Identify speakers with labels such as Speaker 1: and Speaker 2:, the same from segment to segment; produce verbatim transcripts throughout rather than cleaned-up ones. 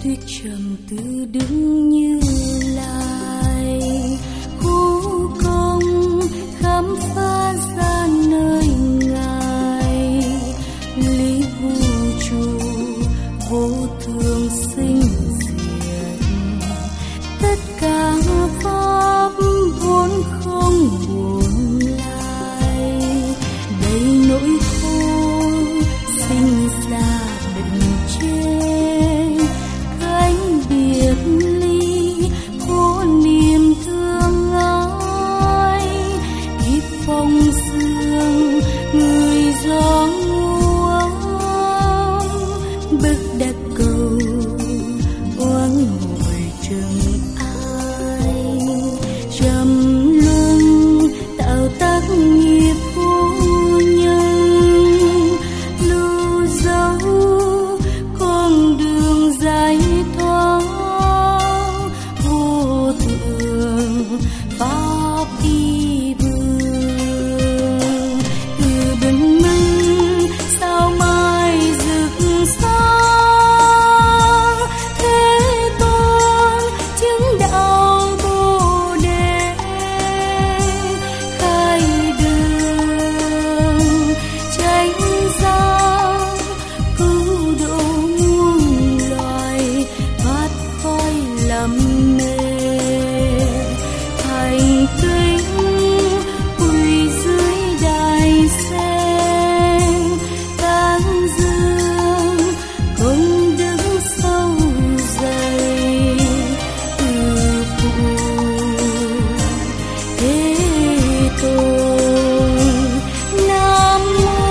Speaker 1: tuyết trầm tư đứng như lai, khô công khám phá ra nơi ngài, lý vũ trụ vô thường sinh diệt, tất cả pháp vốn không buồn lai, đầy nỗi khổ sinh ra đựng trên cánh biệt ly, khổ niềm thương ai kiếp phong sương người gió nguông, bức đất cầu oán ngồi chừng ai, trầm luân tạo tác nghiệp vô nhân, lưu dấu con đường giải thoát vô thường pháp đi vương, từ bình minh sao mai rực sáng, thế tôn chứng đạo bồ đề, khai đường tránh giác cứu độ muôn loài, thoát khỏi lầm mê, thành kính quỳ dưới đài sen, tán dương công đức sâu dày, từ phụ thế tôn. Nam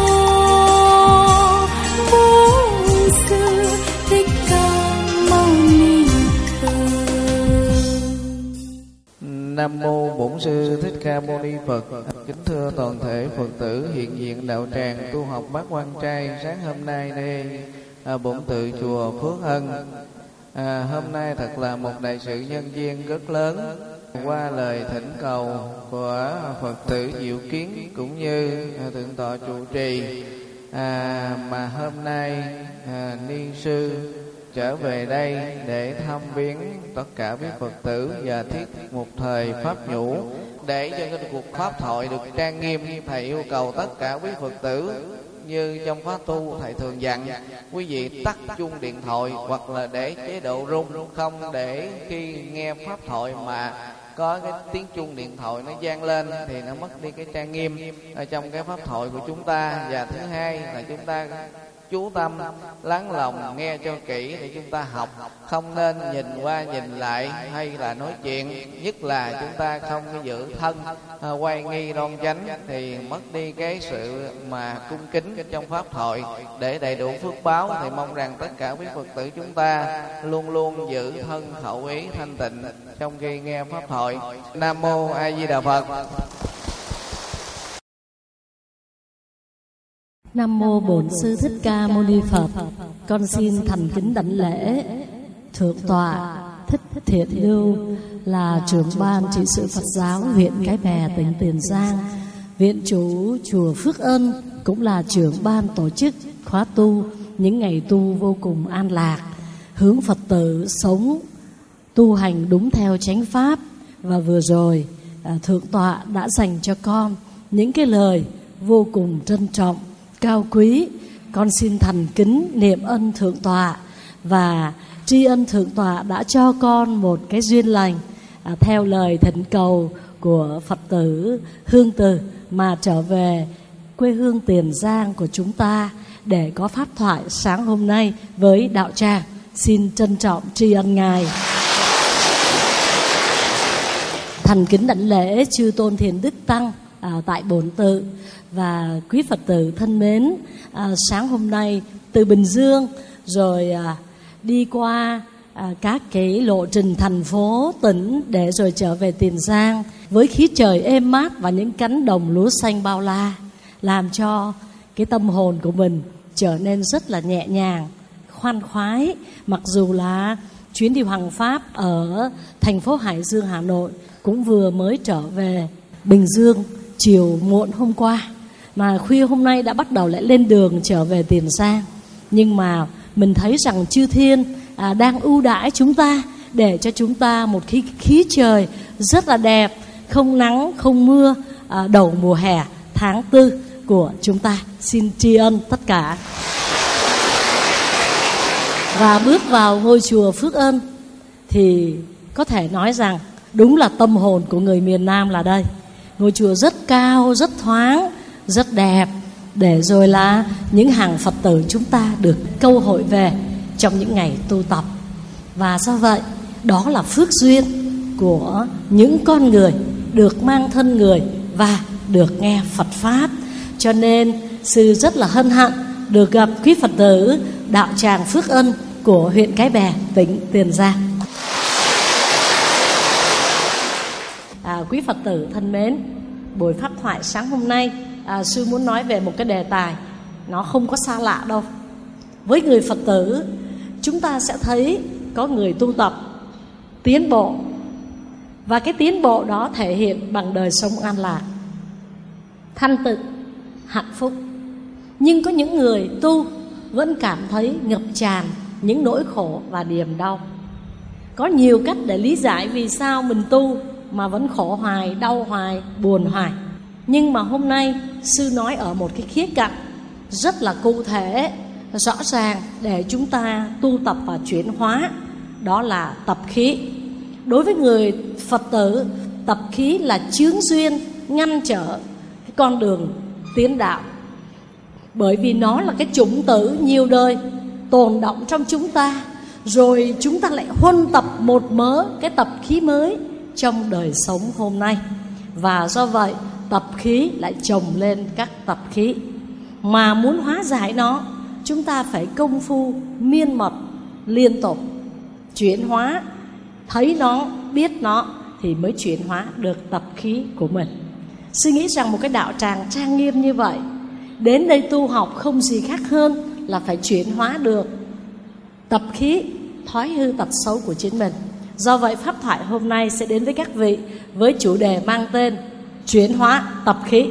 Speaker 1: mô Bổn Sư Thích Ca Mâu Ni Phật.
Speaker 2: Nam mô Bổn Sư Thích Ca Mâu Ni Phật. Kính thưa toàn thể Phật tử hiện diện đạo tràng tu học Bát Quan Trai, sáng hôm nay đây à, bổn tự chùa Phước Hân. À, hôm nay thật là một đại sự nhân duyên rất lớn, qua lời thỉnh cầu của Phật tử Diệu Kiến cũng như à, thượng tọa trụ trì, à, mà hôm nay à, ni sư trở về đây để thăm viếng tất cả quý Phật tử và thiết một thời pháp nhũ, để cho cái cuộc pháp thoại được trang nghiêm. Thầy yêu cầu tất cả quý Phật tử như trong khóa tu thầy thường dặn quý vị tắt chuông điện thoại hoặc là để chế độ rung, không để khi nghe pháp thoại mà có cái tiếng chuông điện thoại nó vang lên thì nó mất đi cái trang nghiêm ở trong cái pháp thoại của chúng ta. Và thứ hai là chúng ta chú tâm lắng lòng nghe cho kỹ để chúng ta học, không nên nhìn qua nhìn lại hay là nói chuyện, nhất là chúng ta không giữ thân à, quay nghi đoan chánh thì mất đi cái sự mà cung kính trong pháp thoại. Để đầy đủ phước báo thì mong rằng tất cả quý Phật tử chúng ta luôn luôn giữ thân khẩu ý thanh tịnh trong khi nghe pháp thoại. Nam mô A Di Đà Phật.
Speaker 3: Nam mô Bổn Sư Thích Ca Mâu Ni Phật. Con xin thành kính đảnh lễ Thượng tọa Thích Thiện Lưu là trưởng ban trị sự Phật giáo huyện Cái Bè, tỉnh Tiền Giang, viện chủ chùa Phước Ân, cũng là trưởng ban tổ chức khóa tu những ngày tu vô cùng an lạc, hướng Phật tử sống tu hành đúng theo chánh pháp. Và vừa rồi Thượng tọa đã dành cho con những cái lời vô cùng trân trọng, cao quý. Con xin thành kính niệm ân Thượng tọa và tri ân Thượng tọa đã cho con một cái duyên lành, à, theo lời thỉnh cầu của Phật tử Hương Từ mà trở về quê hương Tiền Giang của chúng ta để có pháp thoại sáng hôm nay với đạo tràng. Xin trân trọng tri ân Ngài. Thành kính đảnh lễ chư tôn Thiền Đức Tăng à, tại bổn tự. Và quý Phật tử thân mến, à, sáng hôm nay từ Bình Dương rồi à, đi qua à, các cái lộ trình thành phố, tỉnh để rồi trở về Tiền Giang với khí trời êm mát và những cánh đồng lúa xanh bao la, làm cho cái tâm hồn của mình trở nên rất là nhẹ nhàng, khoan khoái. Mặc dù là chuyến đi hoằng pháp ở thành phố Hải Dương, Hà Nội cũng vừa mới trở về Bình Dương chiều muộn hôm qua, mà khuya hôm nay đã bắt đầu lại lên đường trở về Tiền Giang. Nhưng mà mình thấy rằng chư thiên à, đang ưu đãi chúng ta để cho chúng ta một khí, khí trời rất là đẹp, không nắng, không mưa, à, đầu mùa hè tháng tư của chúng ta. Xin tri ân tất cả. Và bước vào ngôi chùa Phước Ân thì có thể nói rằng đúng là tâm hồn của người miền Nam là đây. Ngôi chùa rất cao, rất thoáng, rất đẹp, để rồi là những hàng Phật tử chúng ta được câu hội về trong những ngày tu tập. Và do vậy, đó là phước duyên của những con người được mang thân người và được nghe Phật Pháp. Cho nên sư rất là hân hạnh được gặp quý Phật tử đạo tràng Phước Ân của huyện Cái Bè, tỉnh Tiền Giang. À, quý Phật tử thân mến, buổi pháp thoại sáng hôm nay, à, sư muốn nói về một cái đề tài nó không có xa lạ đâu. Với người Phật tử, chúng ta sẽ thấy có người tu tập tiến bộ, và cái tiến bộ đó thể hiện bằng đời sống an lạc, thanh tịnh, hạnh phúc. Nhưng có những người tu vẫn cảm thấy ngập tràn những nỗi khổ và niềm đau. Có nhiều cách để lý giải vì sao mình tu mà vẫn khổ hoài, đau hoài, buồn hoài. Nhưng mà hôm nay sư nói ở một cái khía cạnh rất là cụ thể, rõ ràng để chúng ta tu tập và chuyển hóa. Đó là tập khí. Đối với người Phật tử, tập khí là chướng duyên ngăn trở cái con đường tiến đạo. Bởi vì nó là cái chủng tử nhiều đời tồn động trong chúng ta, rồi chúng ta lại huân tập một mớ cái tập khí mới trong đời sống hôm nay. Và do vậy tập khí lại chồng lên các tập khí. Mà muốn hóa giải nó, chúng ta phải công phu miên mật liên tục chuyển hóa. Thấy nó, biết nó thì mới chuyển hóa được tập khí của mình. Suy nghĩ rằng một cái đạo tràng trang nghiêm như vậy, đến đây tu học không gì khác hơn là phải chuyển hóa được tập khí, thói hư tật xấu của chính mình. Do vậy pháp thoại hôm nay sẽ đến với các vị với chủ đề mang tên chuyển hóa tập khí.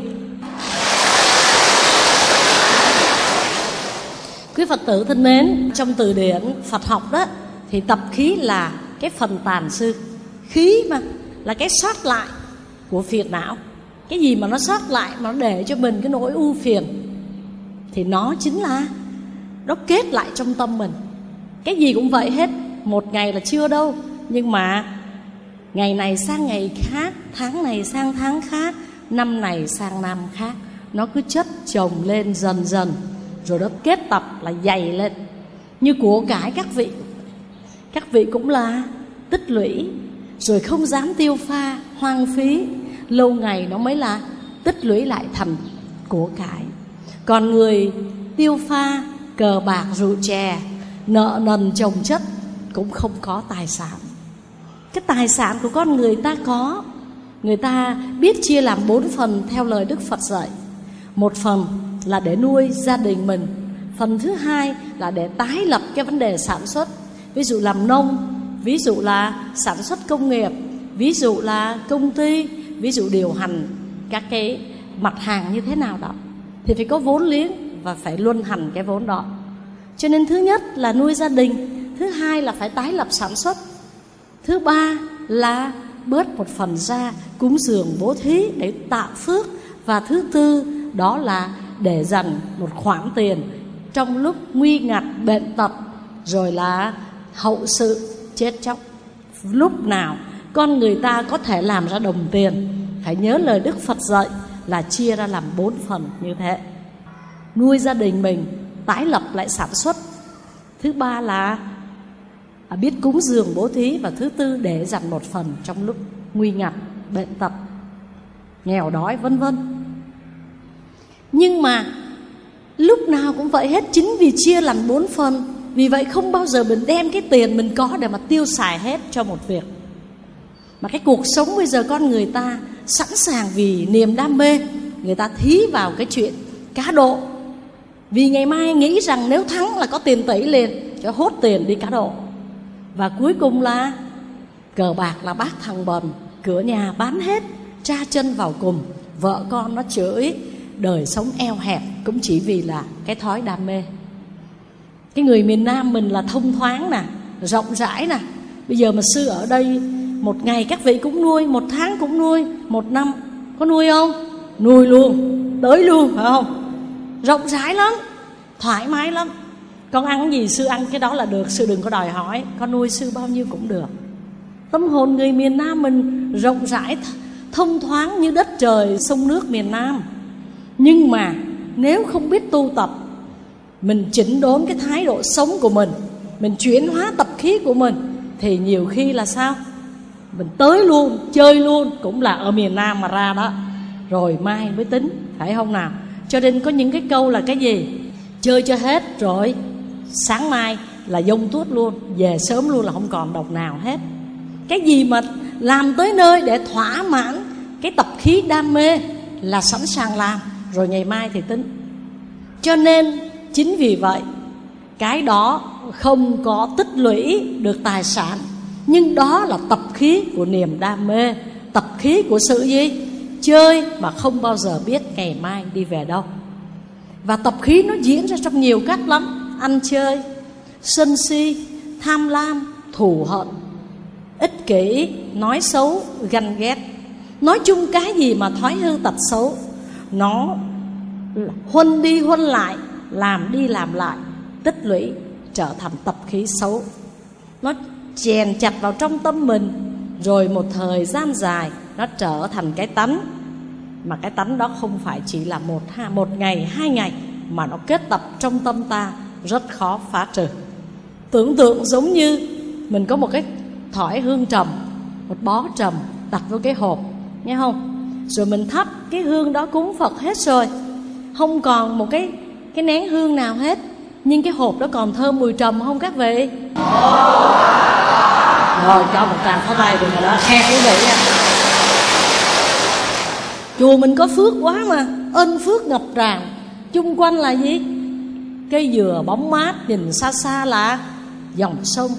Speaker 3: Quý Phật tử thân mến, trong từ điển Phật học đó thì tập khí là cái phần tàn dư. Khí mà là cái sót lại của phiền não. Cái gì mà nó sót lại mà nó để cho mình cái nỗi ưu phiền thì nó chính là nó kết lại trong tâm mình. Cái gì cũng vậy hết, một ngày là chưa đâu, nhưng mà ngày này sang ngày khác, tháng này sang tháng khác, năm này sang năm khác, nó cứ chất chồng lên dần dần, rồi nó kết tập là dày lên. Như của cải các vị, các vị cũng là tích lũy, rồi không dám tiêu pha, hoang phí, lâu ngày nó mới là tích lũy lại thành của cải. Còn người tiêu pha, cờ bạc, rượu chè, nợ nần chồng chất cũng không có tài sản. Cái tài sản của con người ta có, người ta biết chia làm bốn phần theo lời Đức Phật dạy. Một phần là để nuôi gia đình mình, phần thứ hai là để tái lập cái vấn đề sản xuất, ví dụ làm nông, ví dụ là sản xuất công nghiệp, ví dụ là công ty, ví dụ điều hành các cái mặt hàng như thế nào đó, thì phải có vốn liếng và phải luân hành cái vốn đó. Cho nên thứ nhất là nuôi gia đình, thứ hai là phải tái lập sản xuất, thứ ba là bớt một phần ra cúng dường bố thí để tạo phước, và thứ tư đó là để dành một khoản tiền trong lúc nguy ngặt, bệnh tật, rồi là hậu sự chết chóc. Lúc nào con người ta có thể làm ra đồng tiền, phải nhớ lời Đức Phật dạy là chia ra làm bốn phần như thế. Nuôi gia đình mình, tái lập lại sản xuất, thứ ba là biết cúng dường bố thí, và thứ tư để dành một phần trong lúc nguy ngặt, bệnh tật, nghèo đói vân vân. Nhưng mà lúc nào cũng vậy hết, chính vì chia làm bốn phần, vì vậy không bao giờ mình đem cái tiền mình có để mà tiêu xài hết cho một việc. Mà cái cuộc sống bây giờ con người ta sẵn sàng vì niềm đam mê, người ta thí vào cái chuyện cá độ, vì ngày mai nghĩ rằng nếu thắng là có tiền tỷ liền, cho hốt tiền đi cá độ. Và cuối cùng là cờ bạc là bác thằng bần, cửa nhà bán hết, tra chân vào cùng, vợ con nó chửi, đời sống eo hẹp cũng chỉ vì là cái thói đam mê. Cái người miền Nam mình là thông thoáng nè, rộng rãi nè. Bây giờ mà sư ở đây một ngày các vị cũng nuôi, một tháng cũng nuôi, một năm có nuôi không? Nuôi luôn, tới luôn, phải không? Rộng rãi lắm, thoải mái lắm. Con ăn cái gì sư ăn cái đó là được, sư đừng có đòi hỏi. Con nuôi sư bao nhiêu cũng được. Tâm hồn người miền Nam mình rộng rãi, thông thoáng như đất trời sông nước miền Nam. Nhưng mà nếu không biết tu tập, mình chỉnh đốn cái thái độ sống của mình, mình chuyển hóa tập khí của mình, thì nhiều khi là sao? Mình tới luôn, chơi luôn, cũng là ở miền Nam mà ra đó. Rồi mai mới tính, phải không nào? Cho nên có những cái câu là cái gì? Chơi cho hết rồi sáng mai là dông tuốt luôn, về sớm luôn là không còn đồng nào hết. Cái gì mà làm tới nơi để thỏa mãn cái tập khí đam mê là sẵn sàng làm, rồi ngày mai thì tính. Cho nên chính vì vậy, cái đó không có tích lũy được tài sản, nhưng đó là tập khí của niềm đam mê, tập khí của sự gì? Chơi mà không bao giờ biết ngày mai đi về đâu. Và tập khí nó diễn ra trong nhiều cách lắm. Ăn chơi, sân si, tham lam, thù hận, ích kỷ, nói xấu, ganh ghét. Nói chung cái gì mà thói hư tật xấu, nó huân đi huân lại, làm đi làm lại, tích lũy trở thành tập khí xấu. Nó chèn chặt vào trong tâm mình, rồi một thời gian dài nó trở thành cái tánh. Mà cái tánh đó không phải chỉ là một, một ngày, hai ngày, mà nó kết tập trong tâm ta, rất khó phá trừ. Tưởng tượng giống như mình có một cái thỏi hương trầm, một bó trầm đặt vào cái hộp, nghe không? Rồi mình thắp cái hương đó cúng Phật hết rồi, không còn một cái cái nén hương nào hết, nhưng cái hộp đó còn thơm mùi trầm không các vị? Rồi cho một tràng pháo tay rồi đó, khen quý vị nha. Chùa mình có phước quá mà, ơn phước ngập tràn. Chung quanh là gì? Cây dừa bóng mát, nhìn xa xa là dòng sông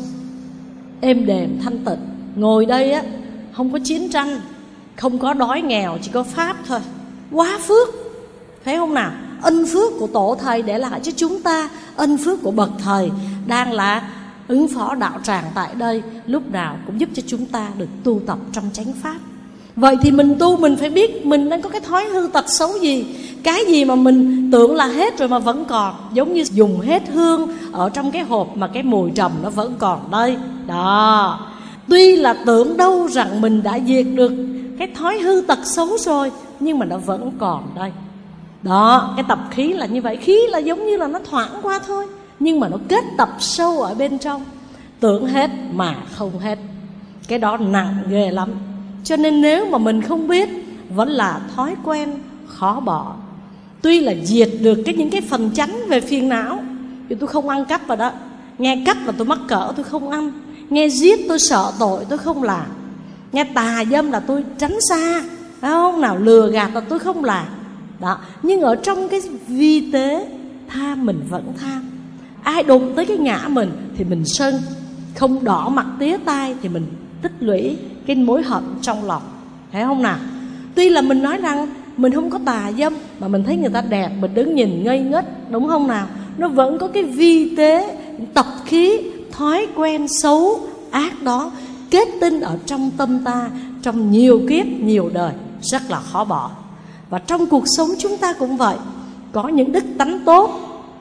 Speaker 3: êm đềm thanh tịnh. Ngồi đây á, không có chiến tranh, không có đói nghèo, chỉ có pháp thôi. Quá phước, phải không nào? Ân phước của tổ thầy để lại cho chúng ta, ân phước của bậc thầy đang là ứng phó đạo tràng tại đây, lúc nào cũng giúp cho chúng ta được tu tập trong chánh pháp. Vậy thì mình tu, mình phải biết mình đang có cái thói hư tật xấu gì. Cái gì mà mình tưởng là hết rồi mà vẫn còn. Giống như dùng hết hương ở trong cái hộp mà cái mùi trầm nó vẫn còn đây. Đó, tuy là tưởng đâu rằng mình đã diệt được cái thói hư tật xấu rồi, nhưng mà nó vẫn còn đây. Đó, cái tập khí là như vậy. Khí là giống như là nó thoảng qua thôi, nhưng mà nó kết tập sâu ở bên trong. Tưởng hết mà không hết, cái đó nặng ghê lắm. Cho nên nếu mà mình không biết, vẫn là thói quen khó bỏ. Tuy là diệt được cái những cái phần chánh về phiền não, thì tôi không ăn cắp vào đó. Nghe cắp là tôi mắc cỡ, tôi không ăn. Nghe giết tôi sợ tội, tôi không làm. Nghe tà dâm là tôi tránh xa, phải không? Nào lừa gạt là tôi không làm. Đó. Nhưng ở trong cái vi tế tham mình vẫn tham. Ai đụng tới cái ngã mình thì mình sân, không đỏ mặt tía tai thì mình tích lũy cái mối hận trong lòng, phải không nào? Tuy là mình nói rằng mình không có tà dâm, mà mình thấy người ta đẹp, mình đứng nhìn ngây ngất, đúng không nào? Nó vẫn có cái vi tế, tập khí, thói quen xấu, ác đó kết tinh ở trong tâm ta trong nhiều kiếp, nhiều đời, rất là khó bỏ. Và trong cuộc sống chúng ta cũng vậy. Có những đức tánh tốt,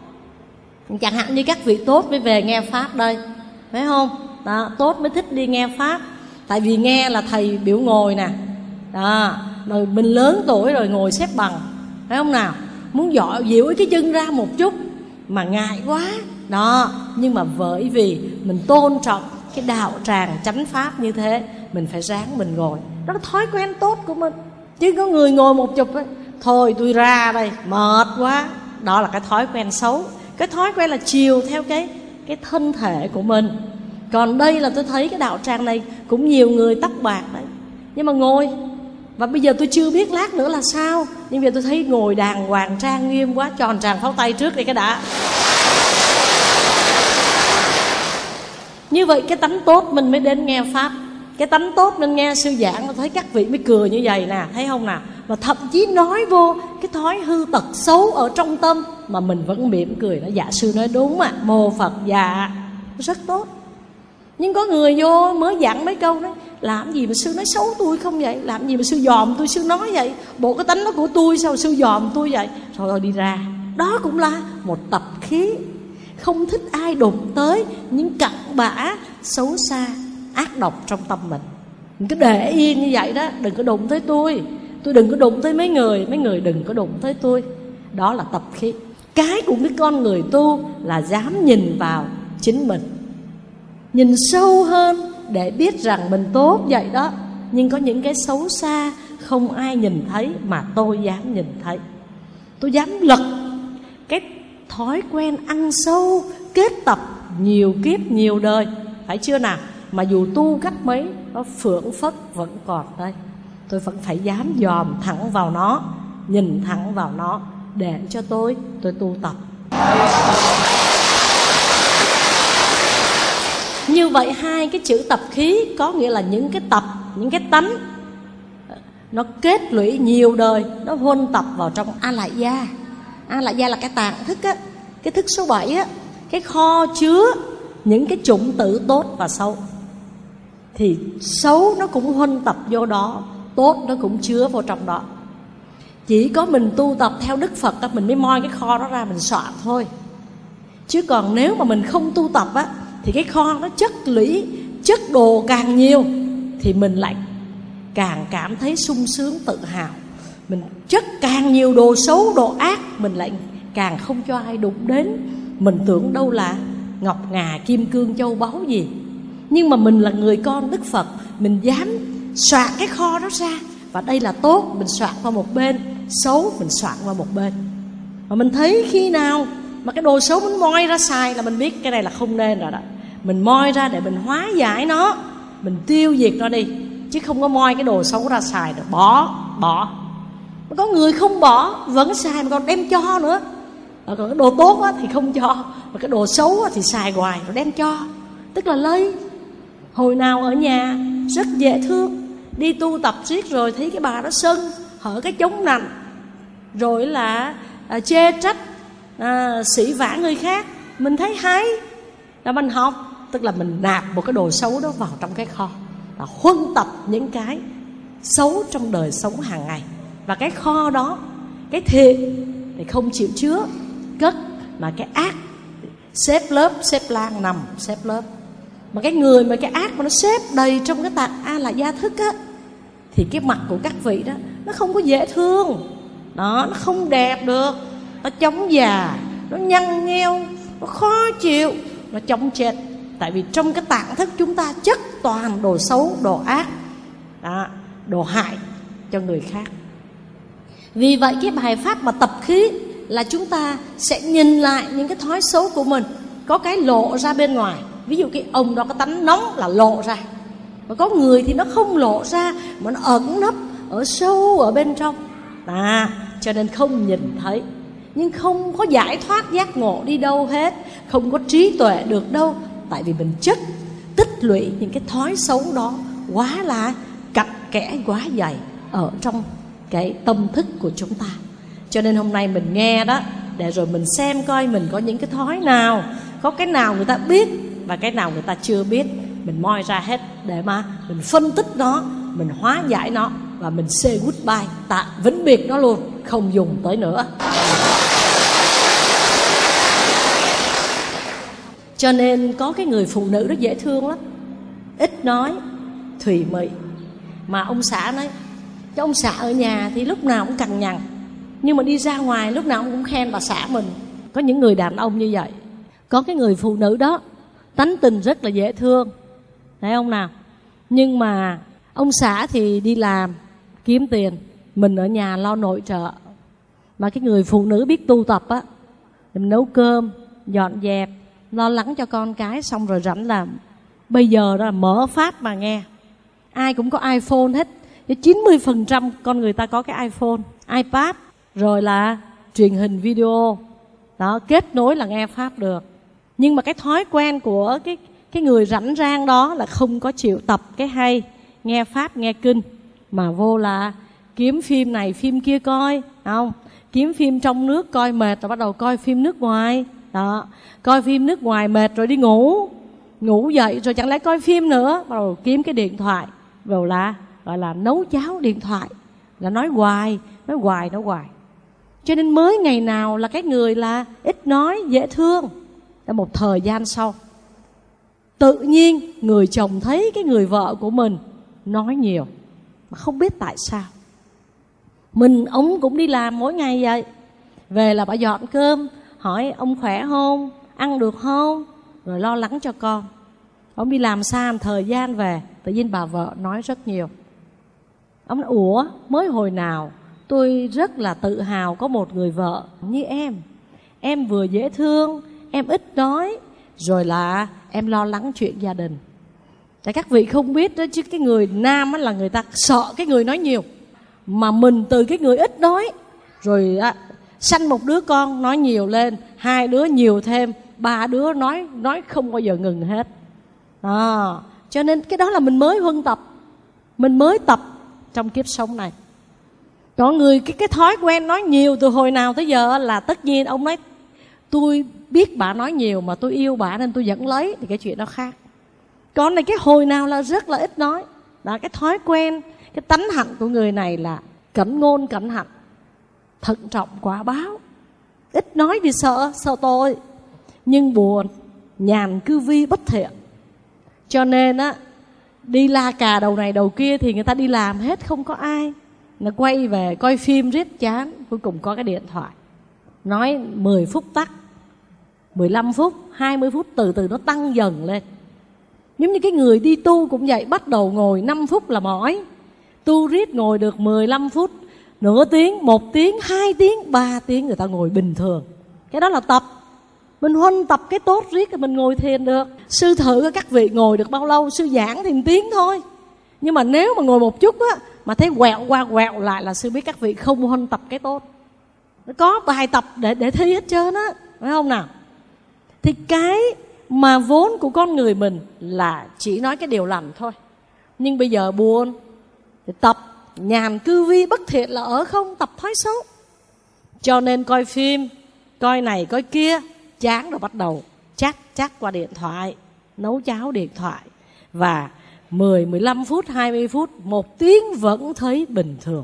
Speaker 3: chẳng hạn như các vị tốt mới về nghe Pháp đây, phải không? Đó, tốt mới thích đi nghe Pháp. Tại vì nghe là thầy biểu ngồi nè. Đó, rồi mình lớn tuổi rồi ngồi xếp bằng, phải không nào? Muốn dọ dịu cái chân ra một chút mà ngại quá. Đó, nhưng mà bởi vì mình tôn trọng cái đạo tràng chánh pháp như thế, mình phải ráng mình ngồi. Đó là thói quen tốt của mình. Chứ có người ngồi một chục ấy, thôi tôi ra đây, mệt quá. Đó là cái thói quen xấu. Cái thói quen là chiều theo cái, cái thân thể của mình. Còn đây là tôi thấy cái đạo tràng này cũng nhiều người tóc bạc đấy, nhưng mà ngồi. Và bây giờ tôi chưa biết lát nữa là sao, nhưng bây giờ tôi thấy ngồi đàng hoàng trang nghiêm quá. Tròn tràng pháo tay trước đi cái đã. Như vậy cái tánh tốt mình mới đến nghe Pháp. Cái tánh tốt mình nghe sư giảng, tôi thấy các vị mới cười như vậy nè, thấy không nào? Và thậm chí nói vô cái thói hư tật xấu ở trong tâm mà mình vẫn mỉm cười. Nó dạ sư nói đúng à, mô Phật dạ, rất tốt. Nhưng có người vô mới dặn mấy câu đấy: làm gì mà sư nói xấu tôi không vậy? Làm gì mà sư dòm tôi, sư nói vậy? Bộ cái tánh đó của tôi, sao sư dòm tôi vậy? Rồi rồi đi ra. Đó cũng là một tập khí. Không thích ai đụng tới những cặn bã xấu xa, ác độc trong tâm mình. Mình cứ để yên như vậy đó. Đừng có đụng tới tôi, tôi đừng có đụng tới mấy người, mấy người đừng có đụng tới tôi. Đó là tập khí. Cái của cái con người tu là dám nhìn vào chính mình, nhìn sâu hơn để biết rằng mình tốt vậy đó. Nhưng có những cái xấu xa không ai nhìn thấy mà tôi dám nhìn thấy. Tôi dám lật cái thói quen ăn sâu kết tập nhiều kiếp nhiều đời, phải chưa nào? Mà dù tu cách mấy, nó phượng phất vẫn còn đây. Tôi vẫn phải dám dòm thẳng vào nó, nhìn thẳng vào nó để cho tôi tôi tu tập. Như vậy hai cái chữ tập khí có nghĩa là những cái tập, những cái tánh nó kết lũy nhiều đời, nó huân tập vào trong A Lại Gia. A Lại Gia là cái tạng thức á, cái thức số bảy á, cái kho chứa những cái chủng tử tốt và xấu. Thì xấu nó cũng huân tập vô đó, tốt nó cũng chứa vào trong đó. Chỉ có mình tu tập theo Đức Phật á, mình mới moi cái kho đó ra mình soạn thôi. Chứ còn nếu mà mình không tu tập á, thì cái kho nó chất lũy, chất đồ càng nhiều thì mình lại càng cảm thấy sung sướng tự hào. Mình chất càng nhiều đồ xấu, đồ ác, mình lại càng không cho ai đụng đến. Mình tưởng đâu là ngọc ngà, kim cương, châu báu gì. Nhưng mà mình là người con Đức Phật, mình dám soạn cái kho đó ra. Và đây là tốt, mình soạn qua một bên, xấu mình soạn qua một bên. Mà mình thấy khi nào mà cái đồ xấu mình moi ra xài là mình biết cái này là không nên rồi đó. Mình moi ra để mình hóa giải nó, mình tiêu diệt nó đi. Chứ không có moi cái đồ xấu ra xài được, bỏ, bỏ. Có người không bỏ, vẫn xài mà còn đem cho nữa. Còn cái đồ tốt thì không cho, mà cái đồ xấu thì xài hoài rồi đem cho. Tức là lấy. Hồi nào ở nhà rất dễ thương, đi tu tập riết rồi thấy cái bà đó sân, hở cái chống nạnh, rồi là à, chê trách, à, sỉ vả người khác. Mình thấy hay là mình học. Tức là mình nạp một cái đồ xấu đó vào trong cái kho, là huân tập những cái xấu trong đời sống hàng ngày. Và cái kho đó, cái thiện thì không chịu chứa cất, mà cái ác xếp lớp, xếp lan nằm, xếp lớp. Mà cái người mà cái ác mà nó xếp đầy trong cái tạng A Lại Gia thức á, thì cái mặt của các vị đó nó không có dễ thương đó, nó không đẹp được, nó chóng già, nó nhăn nheo, nó khó chịu, nó chóng chết. Tại vì trong cái tạng thức chúng ta chất toàn đồ xấu, đồ ác đó, đồ hại cho người khác. Vì vậy cái bài pháp mà tập khí là chúng ta sẽ nhìn lại những cái thói xấu của mình. Có cái lộ ra bên ngoài, ví dụ cái ông đó có tánh nóng là lộ ra. Và có người thì nó không lộ ra, mà nó ẩn nấp ở sâu ở bên trong à, cho nên không nhìn thấy. Nhưng không có giải thoát giác ngộ đi đâu hết, không có trí tuệ được đâu. Tại vì mình chất tích lũy những cái thói xấu đó quá là cặn kẽ, quá dày ở trong cái tâm thức của chúng ta. Cho nên hôm nay mình nghe đó, để rồi mình xem coi mình có những cái thói nào, có cái nào người ta biết và cái nào người ta chưa biết. Mình moi ra hết để mà mình phân tích nó, mình hóa giải nó, và mình say goodbye, tạ vĩnh biệt nó luôn, không dùng tới nữa. Cho nên có cái người phụ nữ đó dễ thương lắm, ít nói, thùy mị. Mà ông xã nói, cái ông xã ở nhà thì lúc nào cũng cằn nhằn, nhưng mà đi ra ngoài lúc nào cũng khen bà xã mình. Có những người đàn ông như vậy. Có cái người phụ nữ đó tánh tình rất là dễ thương, thấy không nào? Nhưng mà ông xã thì đi làm kiếm tiền, mình ở nhà lo nội trợ. Mà cái người phụ nữ biết tu tập á, mình nấu cơm, dọn dẹp, lo lắng cho con cái, xong rồi rảnh làm. Bây giờ đó là mở pháp mà nghe, ai cũng có iPhone hết. chín mươi phần trăm con người ta có cái iPhone, iPad, rồi là truyền hình video đó, kết nối là nghe pháp được. Nhưng mà cái thói quen của cái, cái người rảnh rang đó là không có chịu tập cái hay, nghe pháp, nghe kinh, mà vô là kiếm phim này phim kia coi, không? Kiếm phim trong nước coi mệt rồi bắt đầu coi phim nước ngoài đó, coi phim nước ngoài mệt rồi đi ngủ ngủ dậy rồi chẳng lẽ coi phim nữa, bắt đầu kiếm cái điện thoại, rồi là gọi là nấu cháo điện thoại, là nói hoài, nói hoài, nói hoài. Cho nên mới ngày nào là cái người là ít nói, dễ thương. Đã một thời gian sau, tự nhiên người chồng thấy cái người vợ của mình nói nhiều, mà không biết tại sao. Mình, ông cũng đi làm mỗi ngày vậy, về là bà dọn cơm, hỏi ông khỏe không, ăn được không, rồi lo lắng cho con. Ông đi làm xa một thời gian về, tự nhiên bà vợ nói rất nhiều. Ông nói, ủa mới hồi nào tôi rất là tự hào có một người vợ như em. Em vừa dễ thương, em ít nói, rồi là em lo lắng chuyện gia đình. Tại các vị không biết đó, chứ cái người nam là người ta sợ cái người nói nhiều. Mà mình từ cái người ít nói, rồi á, sanh một đứa con nói nhiều lên, hai đứa nhiều thêm, ba đứa nói nói không bao giờ ngừng hết. À, cho nên cái đó là mình mới huân tập, mình mới tập trong kiếp sống này. Có người cái cái thói quen nói nhiều từ hồi nào tới giờ là tất nhiên ông nói tôi biết bà nói nhiều mà tôi yêu bà nên tôi vẫn lấy, thì cái chuyện đó khác. Còn này cái hồi nào là rất là ít nói, là cái thói quen, cái tánh hạnh của người này là cẩn ngôn cẩn hạnh, thận trọng quả báo. Ít nói vì sợ, sợ tội, nhưng buồn, nhàn cư vi bất thiện. Cho nên á, đi la cà đầu này đầu kia thì người ta đi làm hết, không có ai. Nó quay về coi phim riết chán, cuối cùng có cái điện thoại. Nói mười phút tắt, mười lăm phút, hai mươi phút, từ từ nó tăng dần lên. Giống như cái người đi tu cũng vậy, bắt đầu ngồi năm phút là mỏi. Tu riết ngồi được mười lăm phút, nửa tiếng, một tiếng, hai tiếng, ba tiếng người ta ngồi bình thường. Cái đó là tập. Mình huân tập cái tốt riết rồi mình ngồi thiền được. Sư thử các vị ngồi được bao lâu, sư giảng thì một tiếng thôi. Nhưng mà nếu mà ngồi một chút á, mà thấy quẹo qua quẹo lại là sư biết các vị không huân tập cái tốt. Nó có bài tập để, để thi hết trơn á, phải không nào? Thì cái mà vốn của con người mình là chỉ nói cái điều lành thôi. Nhưng bây giờ buồn thì tập nhàn cư vi bất thiện là ở không, tập thói xấu. Cho nên coi phim, coi này coi kia, chán rồi bắt đầu chat chat qua điện thoại, nấu cháo điện thoại. Và mười, mười lăm phút, hai mươi phút, một tiếng vẫn thấy bình thường.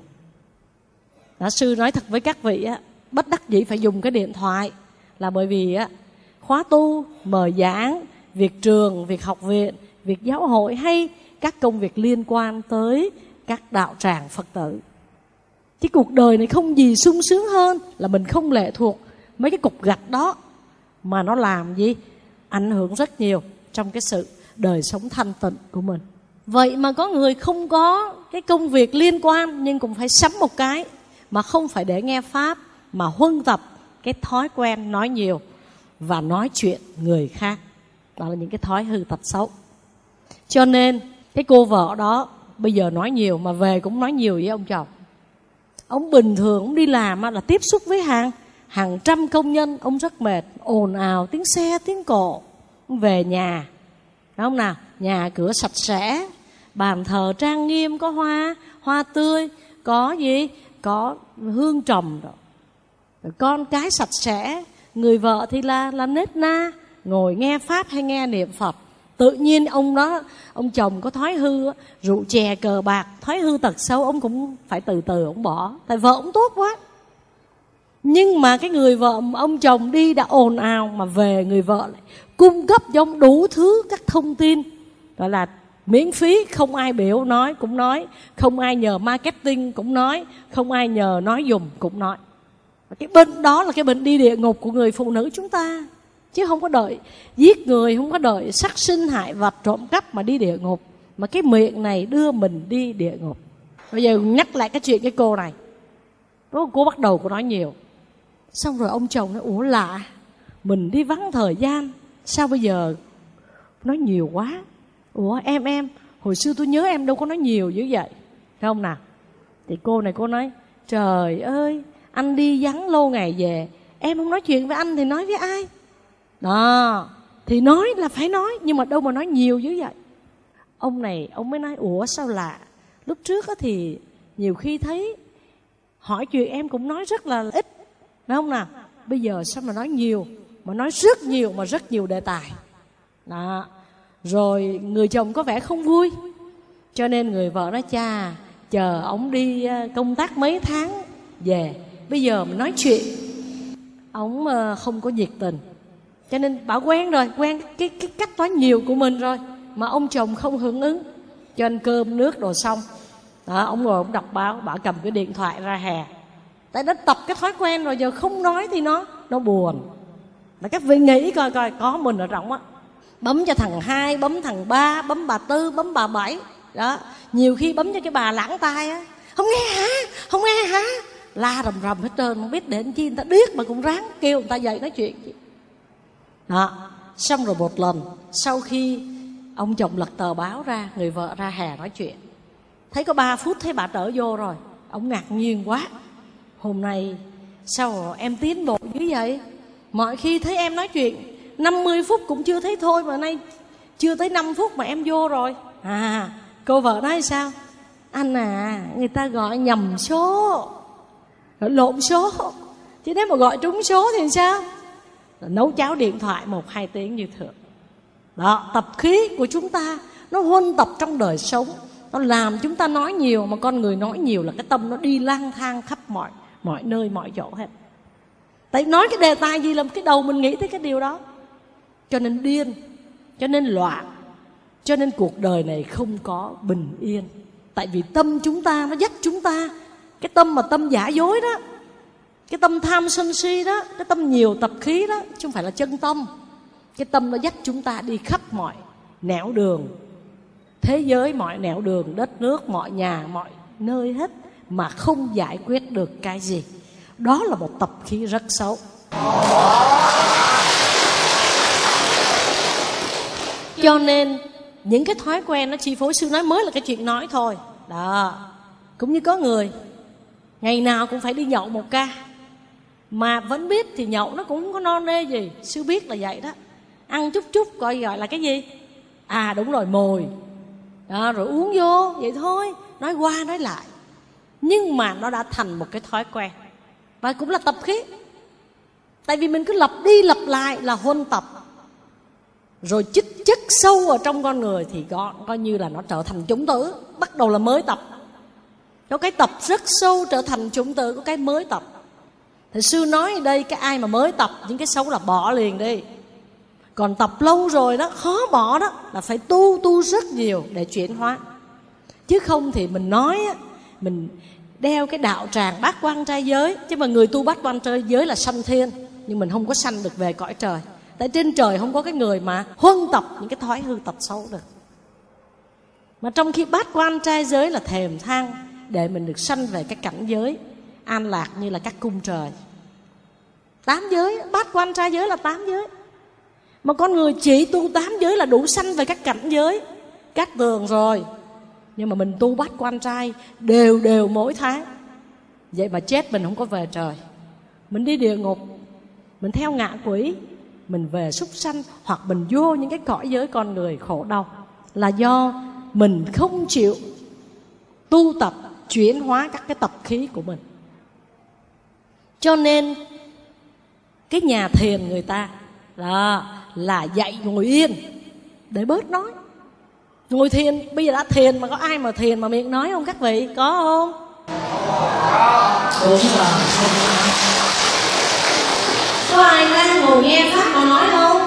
Speaker 3: Đã sư nói thật với các vị á, bất đắc dĩ phải dùng cái điện thoại là bởi vì á, khóa tu, mời giảng, việc trường, việc học viện, việc giáo hội hay các công việc liên quan tới các đạo tràng Phật tử. Cái cuộc đời này không gì sung sướng hơn là mình không lệ thuộc mấy cái cục gạch đó, mà nó làm gì? Ảnh hưởng rất nhiều trong cái sự đời sống thanh tịnh của mình. Vậy mà có người không có cái công việc liên quan nhưng cũng phải sắm một cái, mà không phải để nghe Pháp, mà huân tập cái thói quen nói nhiều và nói chuyện người khác. Đó là những cái thói hư tật xấu. Cho nên cái cô vợ đó bây giờ nói nhiều, mà về cũng nói nhiều với ông chồng. Ông bình thường ông đi làm là tiếp xúc với hàng hàng trăm công nhân, ông rất mệt, ồn ào, tiếng xe, tiếng cộ. Ông về nhà, đúng không nào? Nhà cửa sạch sẽ, bàn thờ trang nghiêm, có hoa, hoa tươi, có gì? Có hương trầm đó. Rồi con cái sạch sẽ, người vợ thì là, là nết na, ngồi nghe Pháp hay nghe niệm Phật. Tự nhiên ông đó, ông chồng có thói hư, rượu chè cờ bạc, thói hư tật xấu, ông cũng phải từ từ ông bỏ. Tại vợ ông tốt quá. Nhưng mà cái người vợ, ông chồng đi đã ồn ào, mà về người vợ lại cung cấp cho ông đủ thứ các thông tin, gọi là miễn phí, không ai biểu nói cũng nói, không ai nhờ marketing cũng nói, không ai nhờ nói dùm cũng nói. Cái bệnh đó là cái bệnh đi địa ngục của người phụ nữ chúng ta, chứ không có đợi giết người, không có đợi sát sinh hại vật trộm cắp mà đi địa ngục, mà cái miệng này đưa mình đi địa ngục. Bây giờ nhắc lại cái chuyện cái cô này, cô bắt đầu cô nói nhiều, xong rồi ông chồng nói ủa lạ, mình đi vắng thời gian, sao bây giờ nói nhiều quá? Ủa em em hồi xưa tôi nhớ em đâu có nói nhiều dữ vậy, thấy không nào? Thì cô này cô nói trời ơi, anh đi vắng lâu ngày về, em không nói chuyện với anh thì nói với ai? Đó, thì nói là phải nói, nhưng mà đâu mà nói nhiều dữ vậy. Ông này ông mới nói ủa sao lạ, lúc trước thì nhiều khi thấy hỏi chuyện em cũng nói rất là ít, phải không nào? Bây giờ sao mà nói nhiều, mà nói rất nhiều, mà rất nhiều đề tài. Đó. Rồi người chồng có vẻ không vui, cho nên người vợ nói cha, chờ ông đi công tác mấy tháng về, bây giờ mình nói chuyện. Ông không có nhiệt tình, cho nên bảo quen rồi, quen cái, cái cách nói nhiều của mình rồi, mà ông chồng không hưởng ứng. Cho ăn cơm nước đồ xong đó, ông ngồi ông đọc báo, bảo cầm cái điện thoại ra hè. Tại đã tập cái thói quen rồi, giờ không nói thì nó nó buồn. Là các vị nghĩ coi coi có mình ở trong á, bấm cho thằng hai, bấm thằng ba, bấm bà tư, bấm bà bảy đó. Nhiều khi bấm cho cái bà lãng tai á, không nghe hả, không nghe hả, la rầm rầm hết trơn, không biết để làm chi, người ta điếc mà cũng ráng kêu người ta dậy nói chuyện đó. Xong rồi một lần sau khi ông chồng lật tờ báo ra, người vợ ra hè nói chuyện, thấy có ba phút thấy bà trở vô rồi, ông ngạc nhiên quá. Hôm nay sao em tiến bộ như vậy? Mọi khi thấy em nói chuyện năm mươi phút cũng chưa thấy thôi, mà nay chưa tới năm phút mà em vô rồi. À, cô vợ nói sao? Anh à, người ta gọi nhầm số, lộn số, chứ nếu mà gọi trúng số thì sao? Nấu cháo điện thoại một hai tiếng như thường. Đó, tập khí của chúng ta nó huân tập trong đời sống, nó làm chúng ta nói nhiều. Mà con người nói nhiều là cái tâm nó đi lang thang khắp mọi mọi nơi mọi chỗ hết. Tại nói cái đề tài gì làm cái đầu mình nghĩ tới cái điều đó. Cho nên điên, cho nên loạn, cho nên cuộc đời này không có bình yên. Tại vì tâm chúng ta nó dắt chúng ta, cái tâm mà tâm giả dối đó, cái tâm tham sân si đó, cái tâm nhiều tập khí đó, chứ không phải là chân tâm. Cái tâm nó dắt chúng ta đi khắp mọi nẻo đường, thế giới mọi nẻo đường, đất nước, mọi nhà, mọi nơi hết, mà không giải quyết được cái gì. Đó là một tập khí rất xấu. Cho nên những cái thói quen nó chi phối. Sư nói mới là cái chuyện nói thôi đó. Cũng như có người ngày nào cũng phải đi nhậu một ca, mà vẫn biết thì nhậu nó cũng không có no nê gì. Sư biết là vậy đó. Ăn chút chút coi gọi là cái gì? À đúng rồi, mồi đó, rồi uống vô vậy thôi, nói qua nói lại. Nhưng mà nó đã thành một cái thói quen, và cũng là tập khí. Tại vì mình cứ lặp đi lặp lại là huân tập, rồi chích chất sâu ở trong con người thì có, coi như là nó trở thành chủng tử. Bắt đầu là mới tập, có cái tập rất sâu trở thành chủng tử, có cái mới tập. Thì sư nói ở đây, cái ai mà mới tập những cái xấu là bỏ liền đi. Còn tập lâu rồi đó, khó bỏ đó, là phải tu, tu rất nhiều để chuyển hóa. Chứ không thì mình nói á, mình đeo cái đạo tràng bát quan trai giới, chứ mà người tu bát quan trai giới là sanh thiên, nhưng mình không có sanh được về cõi trời. Tại trên trời không có cái người mà huân tập những cái thói hư tật xấu được. Mà trong khi bát quan trai giới là thềm thang để mình được sanh về cái cảnh giới an lạc như là các cung trời. Tám giới, bát quan trai giới là tám giới. Mà con người chỉ tu tám giới là đủ sanh về các cảnh giới cát tường rồi. Nhưng mà mình tu bát quan trai đều đều mỗi tháng. Vậy mà chết mình không có về trời, mình đi địa ngục, mình theo ngạ quỷ, mình về súc sanh, hoặc mình vô những cái cõi giới con người khổ đau. Là do mình không chịu tu tập chuyển hóa các cái tập khí của mình. Cho nên cái nhà thiền người ta là, là dạy ngồi yên để bớt nói. Ngồi thiền, bây giờ đã thiền mà có ai mà thiền mà miệng nói không các vị? Có không? Đúng rồi. Có ai đang ngồi nghe pháp mà nói không?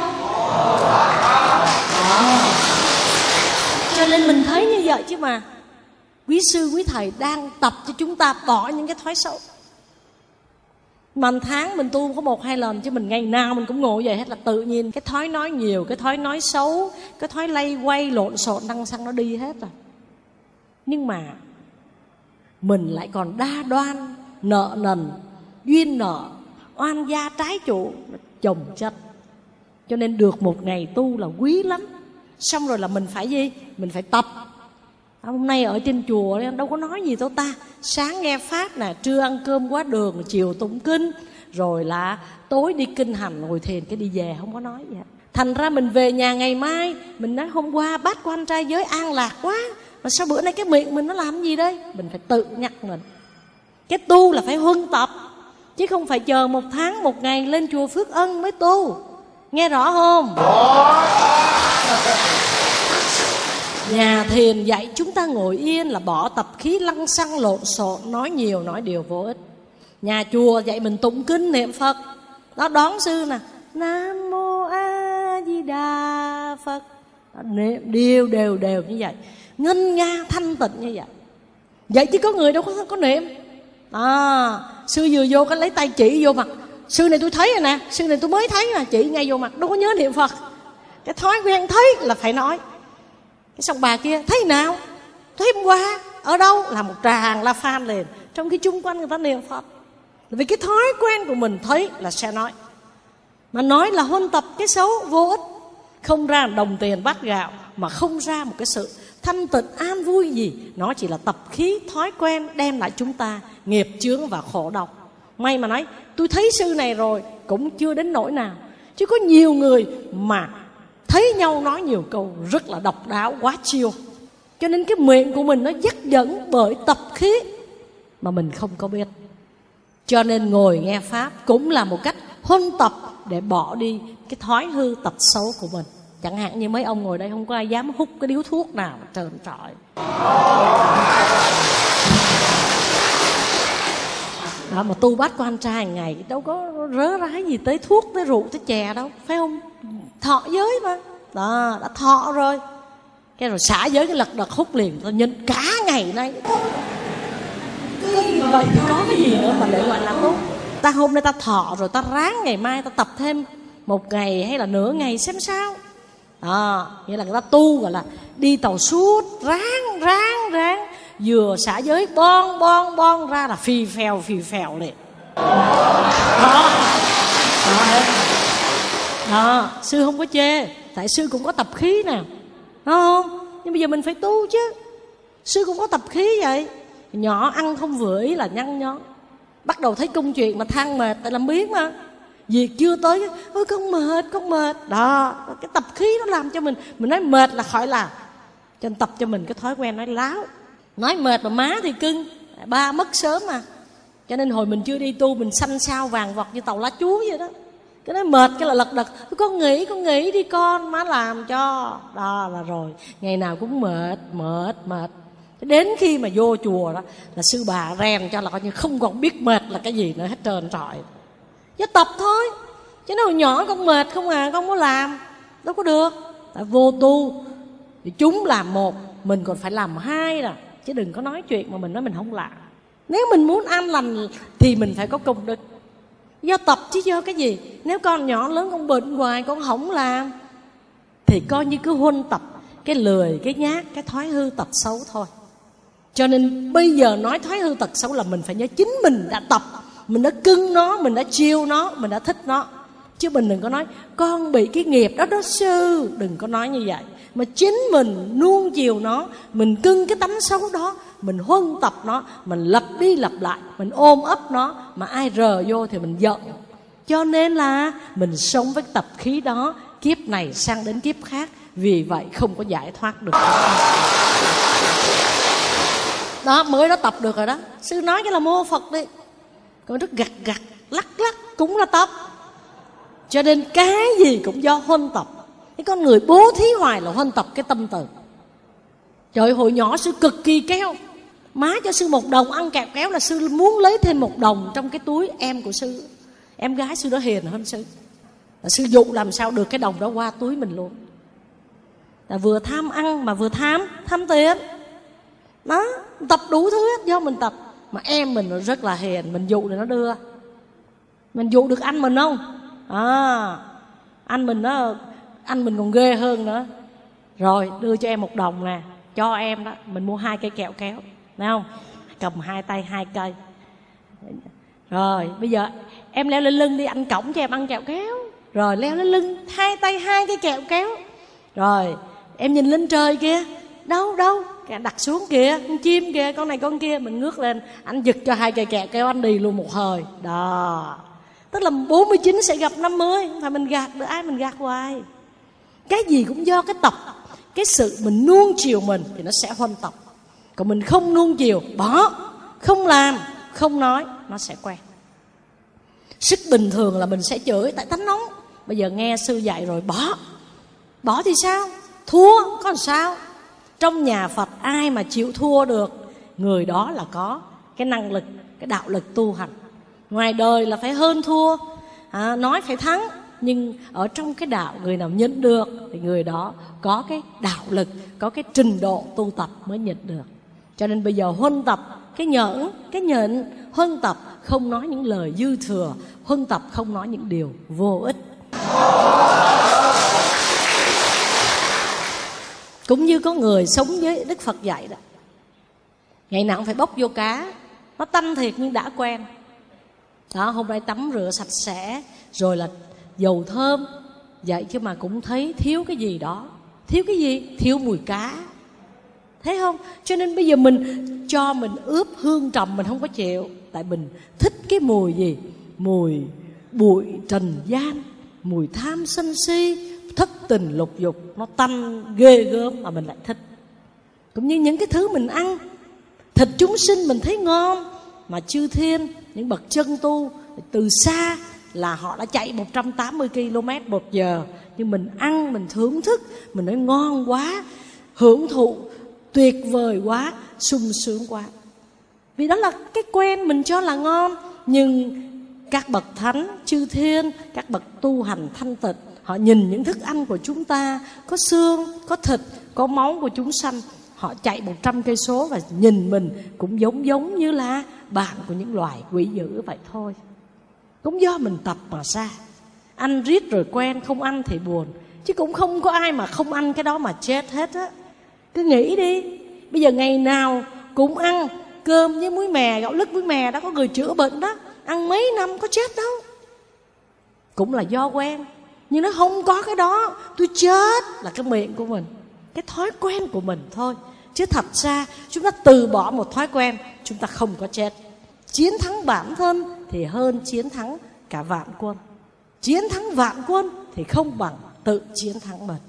Speaker 3: Đó. Cho nên mình thấy như vậy chứ mà quý sư quý thầy đang tập cho chúng ta bỏ những cái thói xấu. Mà tháng mình tu có một hai lần, chứ mình ngày nào mình cũng ngồi vậy hết, là tự nhiên cái thói nói nhiều, cái thói nói xấu, cái thói lay quay lộn xộn năng xăng nó đi hết rồi. Nhưng mà mình lại còn đa đoan, nợ nần, duyên nợ, oan gia trái chủ, chồng chất. Cho nên được một ngày tu là quý lắm. Xong rồi là mình phải gì? Mình phải tập. Hôm nay ở trên chùa đâu có nói gì đâu ta. Sáng nghe pháp nè, trưa ăn cơm quá đường, chiều tụng kinh, rồi là tối đi kinh hành ngồi thiền, cái đi về không có nói gì hết. Thành ra mình về nhà ngày mai mình nói hôm qua bát quan trai giới an lạc quá, mà sao bữa nay cái miệng mình nó làm gì đây? Mình phải tự nhắc mình. Cái tu là phải huân tập, chứ không phải chờ một tháng một ngày lên chùa Phước Ân mới tu. Nghe rõ không? Nhà thiền dạy chúng ta ngồi yên là bỏ tập khí lăng xăng lộn xộn, nói nhiều nói điều vô ích. Nhà chùa dạy mình tụng kinh niệm Phật. Đó, đón sư nè, Nam Mô A Di Đà Phật. Đó, niệm đều đều đều như vậy, ngân nga thanh tịnh như vậy. Vậy chứ có người đâu có, có niệm. À, sư vừa vô cái lấy tay chỉ vô mặt. Sư này tôi thấy rồi nè, sư này tôi mới thấy nè, chỉ ngay vô mặt, đâu có nhớ niệm Phật. Cái thói quen thấy là phải nói. Cái xong bà kia thấy nào, thấy hôm qua ở đâu là một tràng la phan liền, trong khi chung quanh người ta niệm Phật. Vì cái thói quen của mình thấy là sẽ nói. Mà nói là huân tập cái xấu vô ích. Không ra đồng tiền bát gạo, mà không ra một cái sự thanh tịnh an vui gì. Nó chỉ là tập khí thói quen đem lại chúng ta nghiệp chướng và khổ đau. May mà nói tôi thấy sư này rồi cũng chưa đến nỗi nào. Chứ có nhiều người mà thấy nhau nói nhiều câu rất là độc đáo, quá chiêu. Cho nên cái miệng của mình nó dắt dẫn bởi tập khí mà mình không có biết. Cho nên ngồi nghe Pháp cũng là một cách huân tập để bỏ đi cái thói hư tật xấu của mình. Chẳng hạn như mấy ông ngồi đây không có ai dám hút cái điếu thuốc nào trơn trọi. Đó, mà tu bát quan trai ngày đâu có rớ rái gì tới thuốc, tới rượu, tới chè đâu, phải không? Thọ giới mà. Đó, đã thọ rồi. Cái rồi xả giới cái lật đật hút liền. Tôi nhìn cả ngày nay cái vậy thì có cái gì nữa mà để gọi là tốt. Ta hôm nay ta thọ rồi, ta ráng ngày mai ta tập thêm một ngày hay là nửa ngày xem sao. Đó, nghĩa là người ta tu gọi là đi tàu suốt, ráng ráng ráng, vừa xả giới bon bon bon ra là phì phèo phì phèo liền. Đó. Đó. Đó, sư không có chê, tại sư cũng có tập khí nè, đúng không? Nhưng bây giờ mình phải tu chứ. Sư cũng có tập khí vậy. Nhỏ ăn không vừa ý là nhăn nhó, bắt đầu thấy công chuyện mà than mệt, tại làm biết mà. Việc chưa tới, ôi con mệt, con mệt. Đó, cái tập khí nó làm cho mình, mình nói mệt là khỏi làm. Cho nên tập cho mình cái thói quen nói láo. Nói mệt mà má thì cưng, ba mất sớm mà. Cho nên hồi mình chưa đi tu, mình xanh xao vàng vọt như tàu lá chuối vậy đó. Cái nói mệt cái là lật đật, con nghỉ, con nghỉ đi con, má làm cho. Đó là rồi, ngày nào cũng mệt, mệt, mệt. Đến khi mà vô chùa đó là sư bà rèn cho là coi như không còn biết mệt là cái gì nữa hết trơn trọi. Chứ tập thôi. Chứ nào nhỏ con mệt không à, con muốn làm đâu có được. Tại vô tu thì chúng làm một, mình còn phải làm hai nè. Chứ đừng có nói chuyện mà mình nói mình không làm. Nếu mình muốn an lành thì mình phải có công đức. Do tập chứ do cái gì. Nếu con nhỏ lớn con bệnh hoài, con không làm, thì coi như cứ huân tập cái lười, cái nhát, cái thói hư tật xấu thôi. Cho nên bây giờ nói thói hư tật xấu là mình phải nhớ chính mình đã tập, mình đã cưng nó, mình đã chiêu nó, mình đã thích nó. Chứ mình đừng có nói con bị cái nghiệp đó đó sư. Đừng có nói như vậy. Mà chính mình nuông chiều nó, mình cưng cái tánh xấu đó, mình huân tập nó, mình lặp đi lặp lại, mình ôm ấp nó. Mà ai rờ vô thì mình giận. Cho nên là mình sống với tập khí đó, kiếp này sang đến kiếp khác. Vì vậy không có giải thoát được. Đó, mới đó tập được rồi đó. Sư nói cái là mô Phật đi. Còn rất gặt gặt, lắc lắc cũng là tập. Cho nên cái gì cũng do huân tập. Cái con người bố thí hoài là huân tập cái tâm từ. Trời, hồi nhỏ sư cực kỳ kéo. Má cho sư một đồng ăn kẹo kéo là sư muốn lấy thêm một đồng trong cái túi em của sư. Em gái sư đó hiền hơn sư. Là sư dụ làm sao được cái đồng đó qua túi mình luôn. Là vừa tham ăn mà vừa tham, tham tiền. Đó, tập đủ thứ hết do mình tập. Mà em mình nó rất là hiền, mình dụ để nó đưa. Mình dụ được anh mình không? À, anh mình nó, anh mình còn ghê hơn nữa. Rồi đưa cho em một đồng nè, cho em đó, mình mua hai cây kẹo kéo, thấy không? Cầm hai tay hai cây. Rồi bây giờ em leo lên lưng đi, anh cõng cho em ăn kẹo kéo. Rồi leo lên lưng, hai tay hai cái kẹo kéo. Rồi em nhìn lên trời kia, đâu đâu, đặt xuống kìa, con chim kìa, con này con kia. Mình ngước lên, anh giật cho hai cây kẹo kéo, anh đi luôn một hơi. Đó, tức là bốn mươi chín sẽ gặp năm mươi. Không phải mình gạt được ai, mình gạt hoài. Cái gì cũng do cái tập. Cái sự mình nuông chiều mình thì nó sẽ huân tập. Còn mình không nuông chiều, bỏ, không làm, không nói, nó sẽ quen. Sức bình thường là mình sẽ chửi tại tánh nóng. Bây giờ nghe sư dạy rồi bỏ. Bỏ thì sao? Thua, có làm sao?
Speaker 4: Trong nhà Phật ai mà chịu thua được, người đó là có cái năng lực, cái đạo lực tu hành. Ngoài đời là phải hơn thua, à, nói phải thắng, nhưng ở trong cái đạo người nào nhận được thì người đó có cái đạo lực, có cái trình độ tu tập mới nhận được. Cho nên bây giờ huân tập cái nhẫn, cái nhịn, huân tập không nói những lời dư thừa, huân tập không nói những điều vô ích. Cũng như có người sống với Đức Phật dạy đó, ngày nào cũng phải bốc vô cá, nó tanh thiệt nhưng đã quen. Đó, hôm nay tắm rửa sạch sẽ, rồi là dầu thơm, vậy chứ mà cũng thấy thiếu cái gì đó. Thiếu cái gì? Thiếu mùi cá. Thấy không? Cho nên bây giờ mình cho mình ướp hương trầm mình không có chịu. Tại mình thích cái mùi gì? Mùi bụi trần gian, mùi tham sân si, thất tình lục dục, nó tanh ghê gớm mà mình lại thích. Cũng như những cái thứ mình ăn, thịt chúng sinh mình thấy ngon, mà chư thiên, những bậc chân tu từ xa là họ đã chạy một trăm tám mươi ki lô mét một giờ, nhưng mình ăn, mình thưởng thức, mình nói ngon quá, hưởng thụ tuyệt vời quá, sung sướng quá. Vì đó là cái quen mình cho là ngon. Nhưng các bậc thánh, chư thiên, các bậc tu hành thanh tịnh, họ nhìn những thức ăn của chúng ta, có xương, có thịt, có máu của chúng sanh, họ chạy một trăm cây số và nhìn mình cũng giống giống như là bạn của những loài quỷ dữ vậy thôi. Cũng do mình tập mà ra. Ăn riết rồi quen, không ăn thì buồn. Chứ cũng không có ai mà không ăn cái đó mà chết hết á. Cứ nghĩ đi, bây giờ ngày nào cũng ăn cơm với muối mè, gạo lứt muối mè đó, có người chữa bệnh đó, ăn mấy năm có chết đâu. Cũng là do quen. Nhưng nó không có cái đó, tôi chết là cái miệng của mình, cái thói quen của mình thôi. Chứ thật ra chúng ta từ bỏ một thói quen, chúng ta không có chết. Chiến thắng bản thân thì hơn chiến thắng cả vạn quân. Chiến thắng vạn quân thì không bằng tự chiến thắng mình.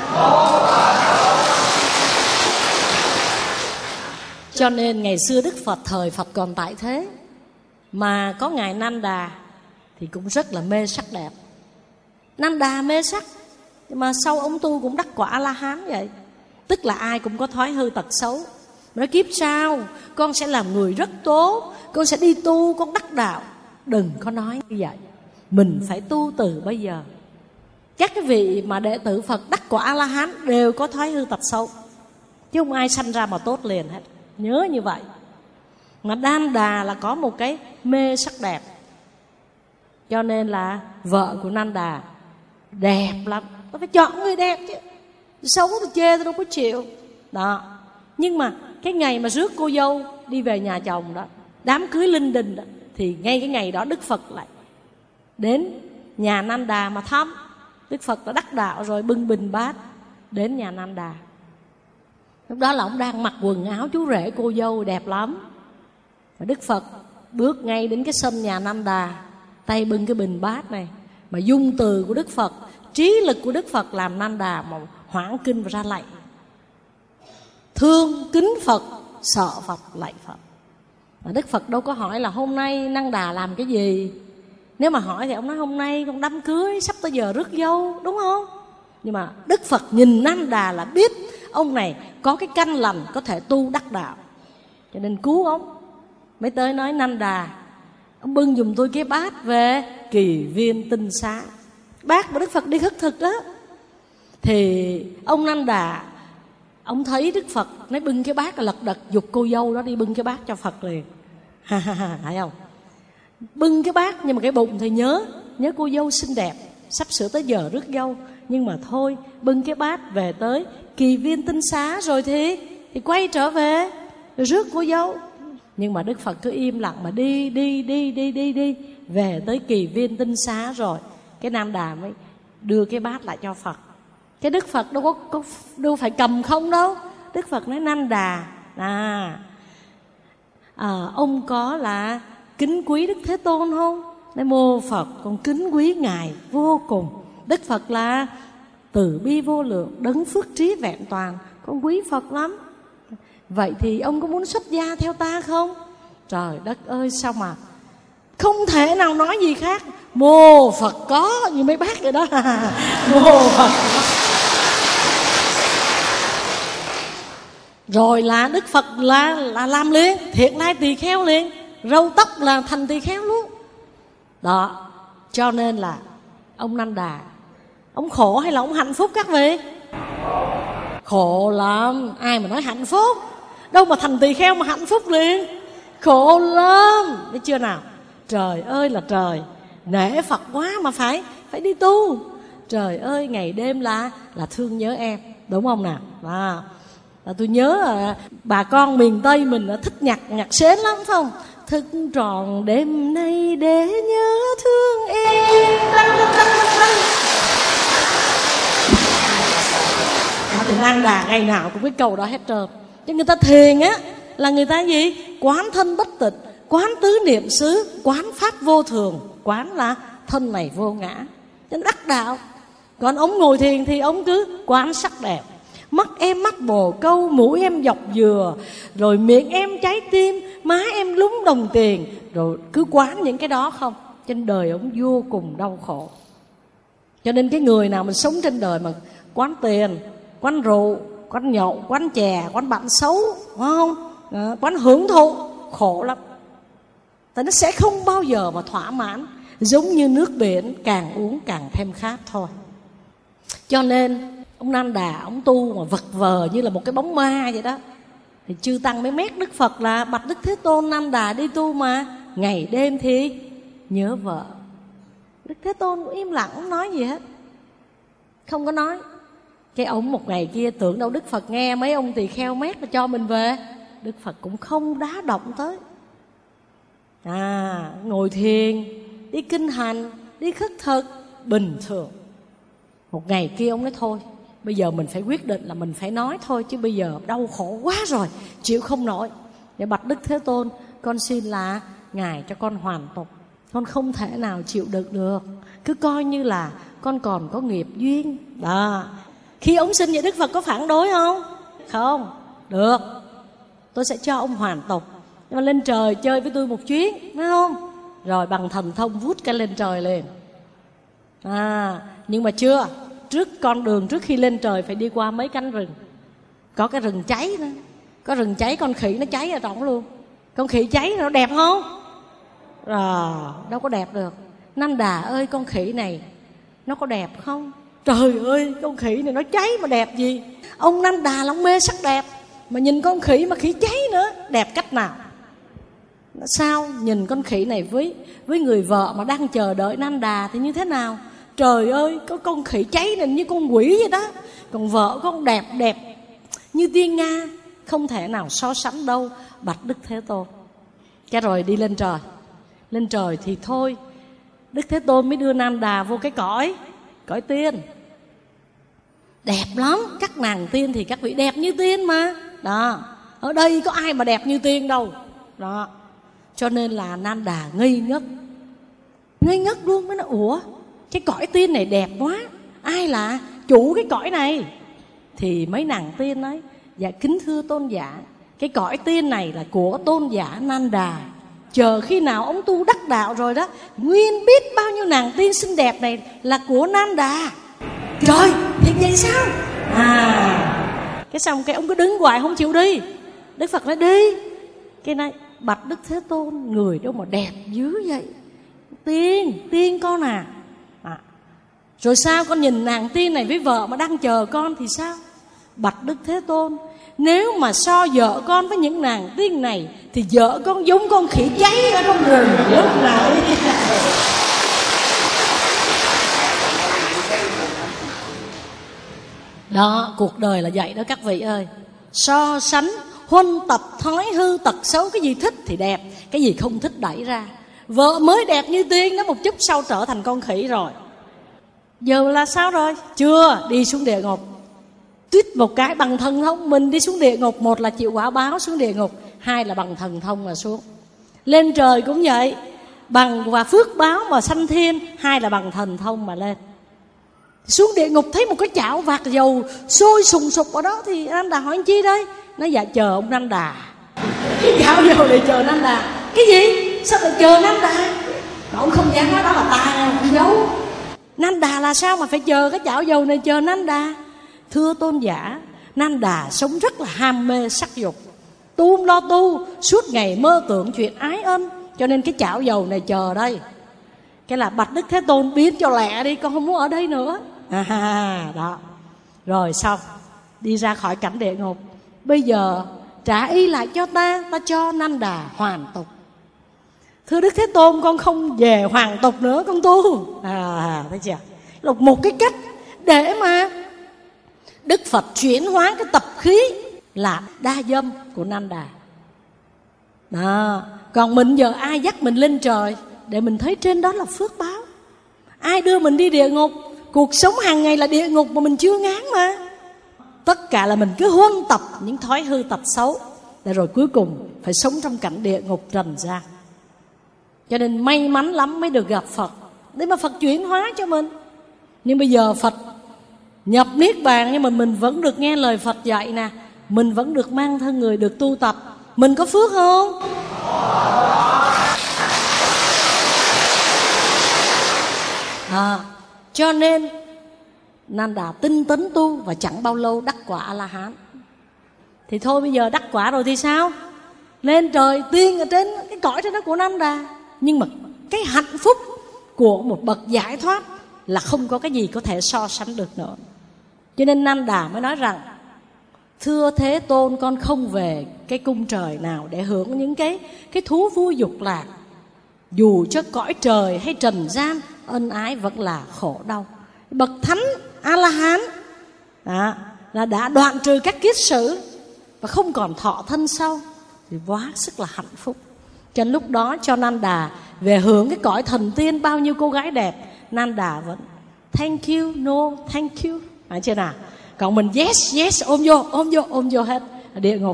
Speaker 4: Cho nên ngày xưa Đức Phật, thời Phật còn tại thế, mà có Ngài Nan Đà thì cũng rất là mê sắc đẹp. Nan Đà mê sắc, nhưng mà sau ông tu cũng đắc quả A-la-hán vậy. Tức là ai cũng có thói hư tật xấu. Nói kiếp sau con sẽ làm người rất tốt, con sẽ đi tu, con đắc đạo. Đừng có nói như vậy. Mình phải tu từ bây giờ. Các cái vị mà đệ tử Phật đắc quả A-la-hán đều có thói hư tật xấu, chứ không ai sanh ra mà tốt liền hết. Nhớ như vậy. Mà Nan Đà là có một cái mê sắc đẹp, cho nên là vợ của Nan Đà đẹp lắm. Tôi phải chọn người đẹp chứ, xấu tôi chê tôi đâu có chịu. Đó. Nhưng mà cái ngày mà rước cô dâu đi về nhà chồng đó, đám cưới linh đình đó, thì ngay cái ngày đó Đức Phật lại đến nhà Nan Đà mà thăm. Đức Phật đã đắc đạo rồi, bưng bình bát đến nhà Nan Đà. Lúc đó là ông đang mặc quần áo chú rể cô dâu đẹp lắm. Và Đức Phật bước ngay đến cái sân nhà Nan Đà, tay bưng cái bình bát này. Mà dung từ của Đức Phật, trí lực của Đức Phật làm Nan Đà mà hoảng kinh và ra lạy. Thương kính Phật, sợ Phật, lạy Phật. Và Đức Phật đâu có hỏi là hôm nay Nan Đà làm cái gì. Nếu mà hỏi thì ông nói hôm nay con đám cưới, sắp tới giờ rước dâu, đúng không? Nhưng mà Đức Phật nhìn Nan Đà là biết ông này có cái căn lành, có thể tu đắc đạo, cho nên cứu ông. Mới tới nói Nan Đà, ông bưng giùm tôi cái bát về Kỳ Viên Tinh Xá, bát mà Đức Phật đi khất thực đó. Thì ông Nan Đà, ông thấy Đức Phật nói bưng cái bát là lật đật giục cô dâu đó đi bưng cái bát cho Phật liền. Ha ha ha, thấy không? Bưng cái bát nhưng mà cái bụng thì nhớ nhớ cô dâu xinh đẹp, sắp sửa tới giờ rước dâu. Nhưng mà thôi, bưng cái bát về tới Kỳ Viên Tinh Xá rồi thì thì quay trở về rồi rước cô dâu. Nhưng mà Đức Phật cứ im lặng mà đi đi đi đi đi đi về tới Kỳ Viên Tinh Xá rồi, cái Nan Đà mới đưa cái bát lại cho Phật. Cái Đức Phật đâu có, có đâu phải cầm không đâu. Đức Phật nói Nan Đà, à, à ông có là kính quý Đức Thế Tôn không? Nói mô Phật, con kính quý Ngài vô cùng. Đức Phật là từ bi vô lượng, đấng phước trí vẹn toàn, con quý Phật lắm. Vậy thì ông có muốn xuất gia theo ta không? Trời đất ơi, sao mà không thể nào nói gì khác. Mô Phật có, như mấy bác vậy đó. Mô Phật có. Rồi là Đức Phật là, là làm liền, thiện lai tỳ kheo liền, râu tóc là thành tỳ kheo luôn. Đó, cho nên là ông Năn Đà, ông khổ hay là ông hạnh phúc các vị? Khổ lắm. Ai mà nói hạnh phúc? Đâu mà thành tỳ kheo mà hạnh phúc liền. Khổ lắm. Biết chưa nào? Trời ơi là trời, nể Phật quá mà phải phải đi tu. Trời ơi, ngày đêm là là thương nhớ em, đúng không nào? À, là tôi nhớ à, bà con miền Tây mình à, thích nhạc nhạc sến lắm phải không? Thức tròn đêm nay để nhớ thương em. Thì Năn Đà ngày nào cũng biết câu đó hết trơn. Chứ người ta thiền á là người ta gì? Quán thân bất tịch, quán tứ niệm xứ, quán pháp vô thường, quán là thân này vô ngã, nên đắc đạo. Còn ông ngồi thiền thì ông cứ quán sắc đẹp. Mắt em mắt bồ câu, mũi em dọc dừa, rồi miệng em trái tim, má em lúng đồng tiền, rồi cứ quán những cái đó không. Trên đời ông vô cùng đau khổ. Cho nên cái người nào mình sống trên đời mà quán tiền, quán rượu, quán nhậu, quán chè, quán bạn xấu, phải không? À, quán hưởng thụ, khổ lắm. Tại nó sẽ không bao giờ mà thỏa mãn. Giống như nước biển, càng uống càng thêm khát thôi. Cho nên ông Năn Đà, ông tu mà vật vờ như là một cái bóng ma vậy đó. Thì chư tăng mới mét Đức Phật là: bạch Đức Thế Tôn, Năn Đà đi tu mà ngày đêm thì nhớ vợ. Đức Thế Tôn cũng im lặng, không nói gì hết, không có nói. Cái ông một ngày kia tưởng đâu Đức Phật nghe mấy ông tỳ kheo mét mà cho mình về. Đức Phật cũng không đá động tới. À, ngồi thiền, đi kinh hành, đi khất thực bình thường. Một ngày kia ông nói thôi, bây giờ mình phải quyết định là mình phải nói thôi, chứ bây giờ đau khổ quá rồi, chịu không nổi. Để bạch Đức Thế Tôn, con xin là Ngài cho con hoàn tục. Con không thể nào chịu được được. Cứ coi như là con còn có nghiệp duyên. Đó. Khi ông xin vậy Đức Phật có phản đối không? Không. Được, tôi sẽ cho ông hoàn tục, nhưng mà lên trời chơi với tôi một chuyến, phải không? Rồi bằng thần thông vút cái lên trời liền. À, nhưng mà chưa, trước con đường trước khi lên trời phải đi qua mấy cánh rừng. Có cái rừng cháy nữa. Có rừng cháy, con khỉ nó cháy ở trong luôn. Con khỉ cháy nó đẹp không? Rồi, đâu có đẹp được. Năn Đà ơi, con khỉ này nó có đẹp không? Trời ơi, con khỉ này nó cháy mà đẹp gì? Ông Năn Đà là ông mê sắc đẹp, mà nhìn con khỉ mà khỉ cháy nữa, đẹp cách nào? Sao nhìn con khỉ này với với người vợ mà đang chờ đợi Năn Đà thì như thế nào? Trời ơi, có con khỉ cháy này như con quỷ vậy đó. Còn vợ con đẹp đẹp như tiên Nga, không thể nào so sánh đâu, bạch Đức Thế Tôn. Cái rồi đi lên trời. Lên trời thì thôi, Đức Thế Tôn mới đưa Năn Đà vô cái cõi cõi tiên. Đẹp lắm, các nàng tiên thì các vị đẹp như tiên mà. Đó, ở đây có ai mà đẹp như tiên đâu. Đó, cho nên là Năn Đà ngây ngất. Ngây ngất luôn, mới nói ủa, cái cõi tiên này đẹp quá, ai là chủ cái cõi này? Thì mấy nàng tiên nói: dạ kính thưa tôn giả, cái cõi tiên này là của tôn giả Năn Đà. Chờ khi nào ông tu đắc đạo rồi đó, nguyên biết bao nhiêu nàng tiên xinh đẹp này là của Năn Đà. Trời, thì vậy sao? À, cái xong cái ông cứ đứng hoài không chịu đi. Đức Phật nói đi. Cái này bạch Đức Thế Tôn, người đâu mà đẹp dữ vậy? Tiên, tiên con à. À, rồi sao con nhìn nàng tiên này với vợ mà đang chờ con thì sao? Bạch Đức Thế Tôn, nếu mà so vợ con với những nàng tiên này thì vợ con giống con khỉ cháy ở trong rừng lúc lại. Đó, cuộc đời là vậy đó các vị ơi. So sánh, huân tập, thói hư, tật xấu, cái gì thích thì đẹp, cái gì không thích đẩy ra. Vợ mới đẹp như tiên đó, một chút sau trở thành con khỉ rồi. Giờ là sao rồi? Chưa, đi xuống địa ngục. Tuyết một cái bằng thần thông mình đi xuống địa ngục. Một là chịu quả báo xuống địa ngục, hai là bằng thần thông mà xuống. Lên trời cũng vậy, bằng và phước báo mà sanh thiên, hai là bằng thần thông mà lên. Xuống địa ngục thấy một cái chảo vạc dầu sôi sùng sục ở đó thì Năn Đà hỏi anh chi đây? Nói dạ chờ ông Năn Đà. Cái chảo dầu để chờ Năn Đà. Cái gì? Sao lại chờ Năn Đà? Mà ông không dám nói đó là ta, ông giấu. Năn Đà là sao mà phải chờ cái chảo dầu này chờ Năn Đà? Thưa tôn giả, Nan Đà sống rất là ham mê sắc dục, tu không lo tu, suốt ngày mơ tưởng chuyện ái ân. Cho nên cái chảo dầu này chờ đây, cái là bạch Đức Thế Tôn biến cho lẹ đi, con không muốn ở đây nữa. À, đó. Rồi xong, đi ra khỏi cảnh địa ngục. Bây giờ trả y lại cho ta, ta cho Nan Đà hoàn tục. Thưa Đức Thế Tôn, con không về hoàn tục nữa, con tu. À, thấy chưa? Là một cái cách để mà Đức Phật chuyển hóa cái tập khí là đa dâm của Nan Đà. Đó. Còn mình giờ ai dắt mình lên trời để mình thấy trên đó là phước báo? Ai đưa mình đi địa ngục? Cuộc sống hàng ngày là địa ngục mà mình chưa ngán mà. Tất cả là mình cứ huân tập những thói hư tật xấu, để rồi cuối cùng phải sống trong cảnh địa ngục trần gian. Cho nên may mắn lắm mới được gặp Phật, để mà Phật chuyển hóa cho mình. Nhưng bây giờ Phật nhập niết bàn, nhưng mà mình vẫn được nghe lời Phật dạy nè, mình vẫn được mang thân người được tu tập. Mình có phước không? À, cho nên Nan Đà tinh tấn tu và chẳng bao lâu đắc quả A-la-hán. Thì thôi bây giờ đắc quả rồi thì sao? Lên trời tiên ở trên cái cõi trên đó của Nan Đà. Nhưng mà cái hạnh phúc của một bậc giải thoát là không có cái gì có thể so sánh được nữa. Cho nên Nan Đà mới nói rằng: thưa Thế Tôn, con không về cái cung trời nào để hưởng những cái cái thú vui dục lạc. Dù cho cõi trời hay trần gian, ân ái vẫn là khổ đau. Bậc thánh A-la-hán đó, là đã đoạn trừ các kiết sử và không còn thọ thân sau, thì quá sức là hạnh phúc. Cho lúc đó cho Nan Đà về hưởng cái cõi thần tiên, bao nhiêu cô gái đẹp, Nan Đà vẫn thank you, no thank you, phải chưa nào? Còn mình yes yes ôm vô ôm vô ôm vô hết địa ngục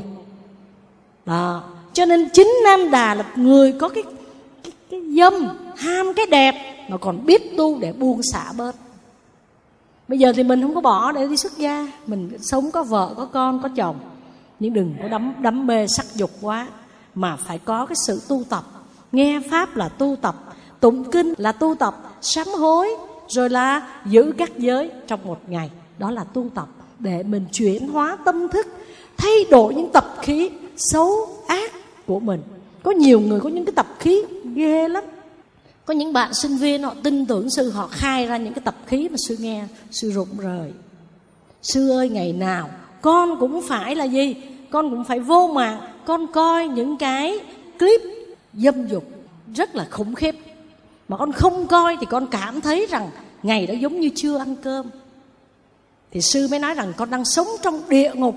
Speaker 4: đó. Cho nên chính Nan Đà là người có cái cái, cái dâm ham cái đẹp mà còn biết tu để buông xả bớt. Bây giờ thì mình không có bỏ để đi xuất gia, mình sống có vợ có con có chồng, nhưng đừng có đắm đắm mê sắc dục quá, mà phải có cái sự tu tập. Nghe pháp là tu tập, tụng kinh là tu tập, sám hối rồi là giữ các giới trong một ngày, đó là tu tập để mình chuyển hóa tâm thức, thay đổi những tập khí xấu ác của mình. Có nhiều người có những cái tập khí ghê lắm. Có những bạn sinh viên họ tin tưởng sư, họ khai ra những cái tập khí mà sư nghe sư rụng rời. Sư ơi, ngày nào con cũng phải là gì? Con cũng phải vô mạng, con coi những cái clip dâm dục rất là khủng khiếp. Mà con không coi thì con cảm thấy rằng ngày đó giống như chưa ăn cơm. Thì sư mới nói rằng con đang sống trong địa ngục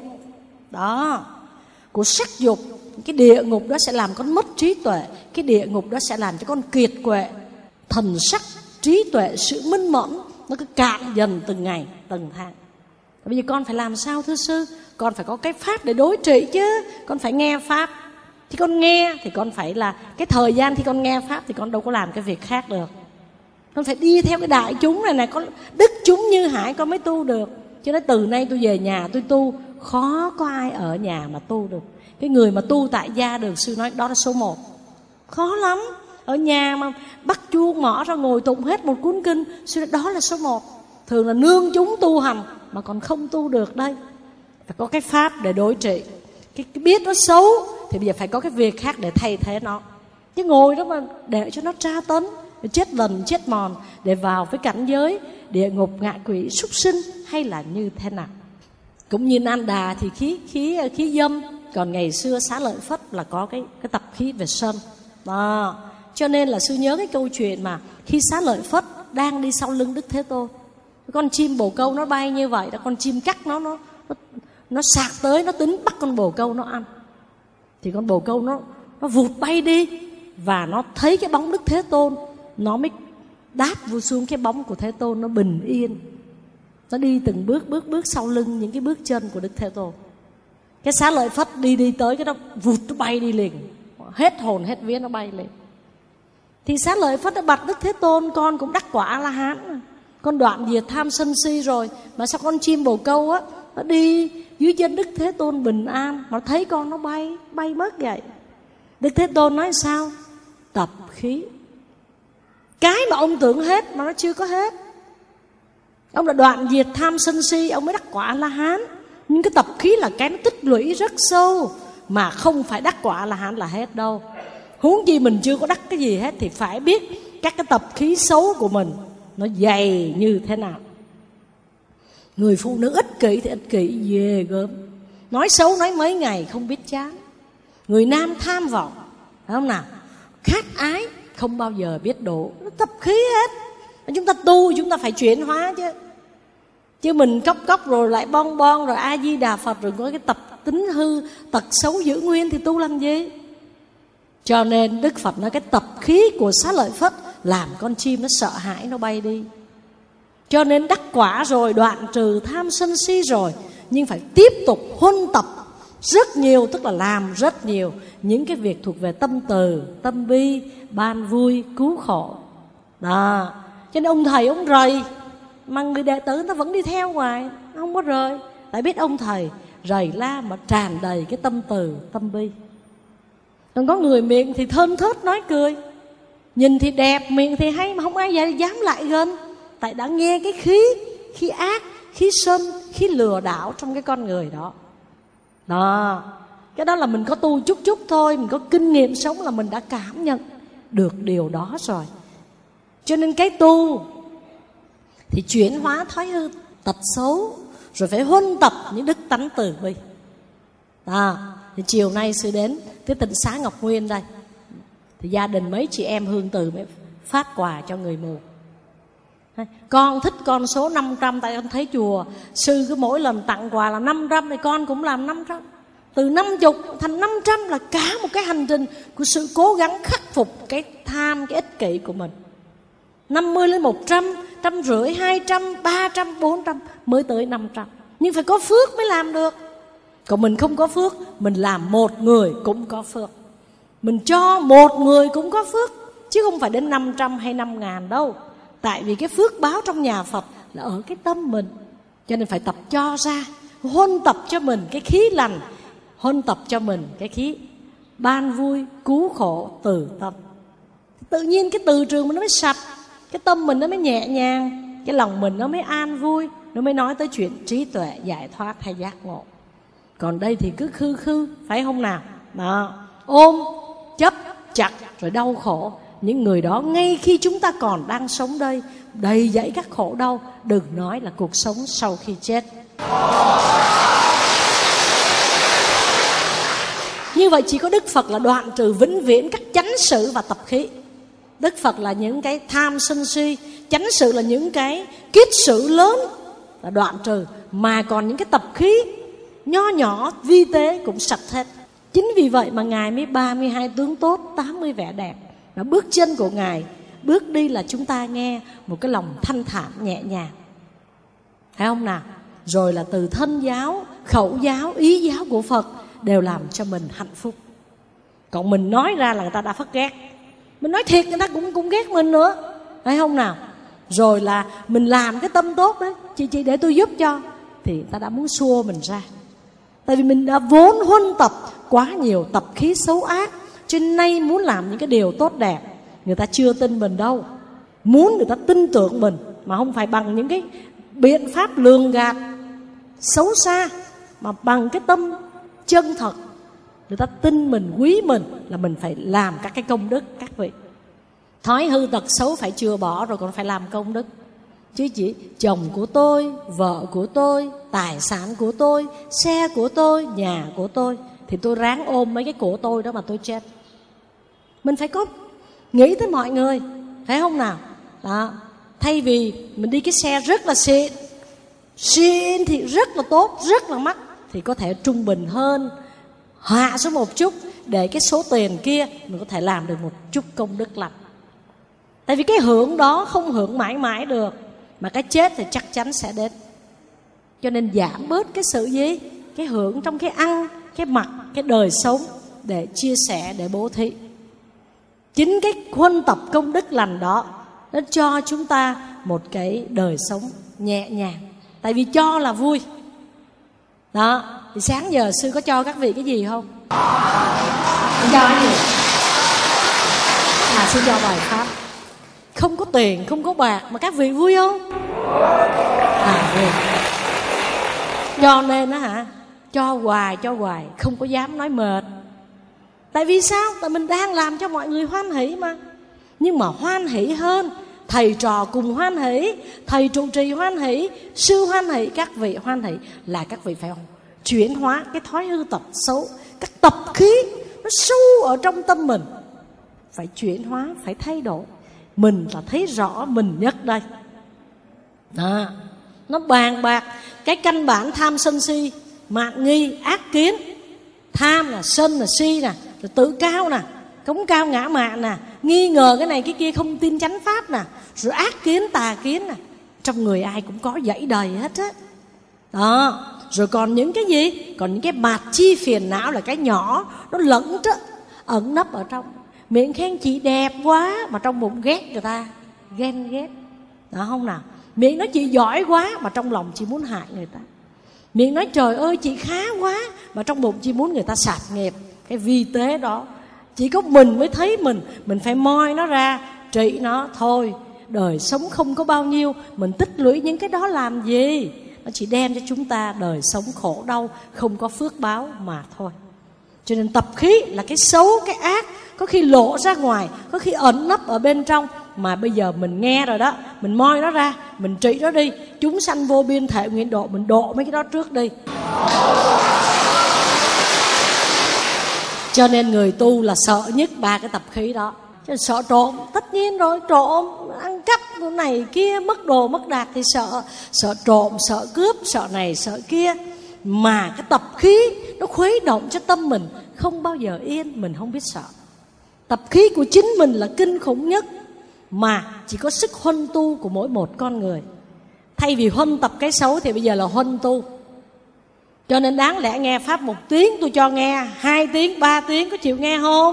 Speaker 4: đó của sắc dục. Cái địa ngục đó sẽ làm con mất trí tuệ. Cái địa ngục đó sẽ làm cho con kiệt quệ. Thần sắc, trí tuệ, sự minh mẫn nó cứ cạn dần từng ngày, từng tháng. Bây giờ con phải làm sao thưa sư? Con phải có cái pháp để đối trị chứ. Con phải nghe pháp. Thì con nghe thì con phải là cái thời gian khi con nghe pháp thì con đâu có làm cái việc khác được. Con phải đi theo cái đại chúng này này, con đức chúng như hải con mới tu được. Cho nên từ nay tôi về nhà tôi tu, khó có ai ở nhà mà tu được. Cái người mà tu tại gia được, sư nói đó là số một. Khó lắm. Ở nhà mà bắt chuông mỏ ra ngồi tụng hết một cuốn kinh, sư nói đó là số một. Thường là nương chúng tu hành mà còn không tu được đây. Phải có cái pháp để đối trị. Cái, cái biết nó xấu thì bây giờ phải có cái việc khác để thay thế nó. Chứ ngồi đó mà để cho nó tra tấn, chết lần chết mòn, để vào với cảnh giới địa ngục, ngạ quỷ, súc sinh hay là như thế nào. Cũng như Nan Đà thì khí khí khí dâm, còn ngày xưa Xá Lợi Phất là có cái cái tập khí về sân đó. Cho nên là sư nhớ cái câu chuyện mà khi Xá Lợi Phất đang đi sau lưng Đức Thế Tôn, con chim bồ câu nó bay như vậy đó, con chim cắt nó nó nó, nó sạc tới, nó tính bắt con bồ câu nó ăn. Thì con bồ câu nó nó vụt bay đi, và nó thấy cái bóng Đức Thế Tôn, nó mới đáp vô xuống cái bóng của Thế Tôn, nó bình yên. Nó đi từng bước bước bước sau lưng những cái bước chân của Đức Thế Tôn. Cái Xá Lợi Phất đi đi tới cái đó vụt nó bay đi liền, hết hồn hết vía nó bay lên. Thì Xá Lợi Phất đã bạch Đức Thế Tôn: con cũng đắc quả A-la-hán, con đoạn diệt tham sân si rồi, mà sao con chim bồ câu á, nó đi dưới chân Đức Thế Tôn bình an, mà thấy con nó bay bay mất vậy. Đức Thế Tôn nói sao? Tập khí. Cái mà ông tưởng hết mà nó chưa có hết. Ông đã đoạn diệt tham sân si, ông mới đắc quả A-la-hán. Nhưng cái tập khí là cái nó tích lũy rất sâu, mà không phải đắc quả là hẳn là hết đâu. Huống chi mình chưa có đắc cái gì hết thì phải biết các cái tập khí xấu của mình nó dày như thế nào. Người phụ nữ ích kỷ thì ích kỷ ghê gớm, nói xấu nói mấy ngày không biết chán. Người nam tham vọng, phải không nào? Khát ái, không bao giờ biết đủ. Nó tập khí hết. Chúng ta tu chúng ta phải chuyển hóa chứ. Chứ mình cốc cốc rồi lại bon bon rồi A Di Đà Phật rồi có cái tập tính hư, tật xấu giữ nguyên thì tu làm gì? Cho nên Đức Phật nói cái tập khí của Xá Lợi Phất làm con chim nó sợ hãi, nó bay đi. Cho nên đắc quả rồi, đoạn trừ tham sân si rồi, nhưng phải tiếp tục huân tập rất nhiều, tức là làm rất nhiều những cái việc thuộc về tâm từ, tâm bi, ban vui, cứu khổ. Đó. Cho nên ông thầy ông rầy, mà người đệ tử nó vẫn đi theo hoài, không có rời. Tại biết ông thầy rầy la mà tràn đầy cái tâm từ, tâm bi. Còn có người miệng thì thơm thớt nói cười, nhìn thì đẹp, miệng thì hay, mà không ai dám lại gần. Tại đã nghe cái khí, khí ác, khí sân, khí lừa đảo trong cái con người đó. Đó, cái đó là mình có tu chút chút thôi, mình có kinh nghiệm sống là mình đã cảm nhận được điều đó rồi. Cho nên cái tu thì chuyển hóa thói hư tật xấu, rồi phải huân tập những đức tánh từ bi. À, thì chiều nay sư đến cái tịnh xá Ngọc Nguyên đây, thì gia đình mấy chị em Hương Từ mới phát quà cho người mù. Con thích con số năm trăm, tại con thấy chùa sư cứ mỗi lần tặng quà là năm trăm, thì con cũng làm năm trăm. Từ năm mươi thành năm trăm là cả một cái hành trình của sự cố gắng khắc phục cái tham, cái ích kỷ của mình. Năm mươi lên một trăm, trăm rưỡi, hai trăm, ba trăm, bốn trăm mới tới năm trăm. Nhưng phải có phước mới làm được. Còn mình không có phước, mình làm một người cũng có phước, mình cho một người cũng có phước, chứ không phải đến năm trăm hay năm ngàn đâu. Tại vì cái phước báo trong nhà Phật là ở cái tâm mình. Cho nên phải tập cho ra, huân tập cho mình cái khí lành, huân tập cho mình cái khí ban vui, cứu khổ từ tâm. Tự nhiên cái từ trường mình nó mới sạch, cái tâm mình nó mới nhẹ nhàng, cái lòng mình nó mới an vui, nó mới nói tới chuyện trí tuệ, giải thoát hay giác ngộ. Còn đây thì cứ khư khư, phải không nào? Đó, ôm, chấp, chặt rồi đau khổ. Những người đó ngay khi chúng ta còn đang sống đây, đầy dẫy các khổ đau, đừng nói là cuộc sống sau khi chết. Như vậy chỉ có Đức Phật là đoạn trừ vĩnh viễn các chánh sự và tập khí. Đức Phật là những cái tham sân si, chánh sự là những cái kiết sự lớn là đoạn trừ, mà còn những cái tập khí nho nhỏ vi tế cũng sạch hết. Chính vì vậy mà Ngài mới ba mươi hai tướng tốt, tám mươi vẻ đẹp. Và bước chân của Ngài bước đi là chúng ta nghe một cái lòng thanh thản nhẹ nhàng, thấy không nào? Rồi là từ thân giáo, khẩu giáo, ý giáo của Phật đều làm cho mình hạnh phúc. Còn mình nói ra là người ta đã phát ghét, mình nói thiệt người ta cũng cũng ghét mình nữa, thấy không nào? Rồi là mình làm cái tâm tốt đấy, chị chị để tôi giúp cho, thì người ta đã muốn xua mình ra. Tại vì mình đã vốn huân tập quá nhiều tập khí xấu ác, cho nên nay muốn làm những cái điều tốt đẹp, người ta chưa tin mình đâu. Muốn người ta tin tưởng mình, mà không phải bằng những cái biện pháp lường gạt xấu xa, mà bằng cái tâm chân thật. Người ta tin mình, quý mình là mình phải làm các cái công đức các vị. Thói hư tật xấu phải chừa bỏ rồi còn phải làm công đức. Chứ chỉ chồng của tôi, vợ của tôi, tài sản của tôi, xe của tôi, nhà của tôi, thì tôi ráng ôm mấy cái của tôi đó mà tôi chết. Mình phải có nghĩ tới mọi người, phải không nào? Đó. Thay vì mình đi cái xe rất là xịn, xịn thì rất là tốt, rất là mắc, thì có thể trung bình hơn, hạ xuống một chút, để cái số tiền kia mình có thể làm được một chút công đức lành. Tại vì cái hưởng đó không hưởng mãi mãi được, mà cái chết thì chắc chắn sẽ đến. Cho nên giảm bớt cái sự gì? Cái hưởng trong cái ăn, cái mặc, cái đời sống, để chia sẻ, để bố thí. Chính cái huân tập công đức lành đó nó cho chúng ta một cái đời sống nhẹ nhàng. Tại vì cho là vui. Đó, thì sáng giờ sư có cho các vị cái gì không? Không cho cái gì? À, sư cho bài pháp. Không có tiền, không có bạc, mà các vị vui không? À, vui. Cho nên á hả, cho hoài cho hoài không có dám nói mệt. Tại vì sao? Tại mình đang làm cho mọi người hoan hỷ mà. Nhưng mà hoan hỷ hơn, thầy trò cùng hoan hỷ, thầy trụ trì hoan hỷ, sư hoan hỷ, các vị hoan hỷ, là các vị phải chuyển hóa cái thói hư tật xấu, các tập khí nó sâu ở trong tâm mình, phải chuyển hóa, phải thay đổi. Mình là thấy rõ mình nhất đây. Đó, nó bàn bạc cái căn bản tham sân si, mạn nghi, ác kiến. Tham là sân là si nè, rồi tự cao nè, cống cao ngã mạn nè, nghi ngờ cái này cái kia, không tin chánh pháp nè, rồi ác kiến tà kiến nè. Trong người ai cũng có dãy đầy hết á. Đó, rồi còn những cái gì? Còn những cái mạt chi phiền não là cái nhỏ, nó lẫn trớ, ẩn nấp ở trong. Miệng khen chị đẹp quá mà trong bụng ghét người ta, ghen ghét. Đó không nào? Miệng nói chị giỏi quá mà trong lòng chị muốn hại người ta. Miệng nói trời ơi chị khá quá mà trong bụng chị muốn người ta sạt nghiệp. Cái vi tế đó chỉ có mình mới thấy mình. Mình phải moi nó ra, trị nó. Thôi đời sống không có bao nhiêu, mình tích lũy những cái đó làm gì? Nó chỉ đem cho chúng ta đời sống khổ đau, không có phước báo mà thôi. Cho nên tập khí là cái xấu, cái ác, có khi lộ ra ngoài, có khi ẩn nấp ở bên trong. Mà bây giờ mình nghe rồi đó, mình moi nó ra, mình trị nó đi. Chúng sanh vô biên thể nguyện độ, mình độ mấy cái đó trước đi. Cho nên người tu là sợ nhất ba cái tập khí đó. Chứ sợ trộm, tất nhiên rồi, trộm, ăn cắp này kia, mất đồ mất đạt thì sợ. Sợ trộm, sợ cướp, sợ này, sợ kia. Mà cái tập khí nó khuấy động cho tâm mình không bao giờ yên, mình không biết sợ. Tập khí của chính mình là kinh khủng nhất, mà chỉ có sức huân tu của mỗi một con người. Thay vì huân tập cái xấu thì bây giờ là huân tu. Cho nên đáng lẽ nghe pháp một tiếng tôi cho nghe hai tiếng, ba tiếng, có chịu nghe không?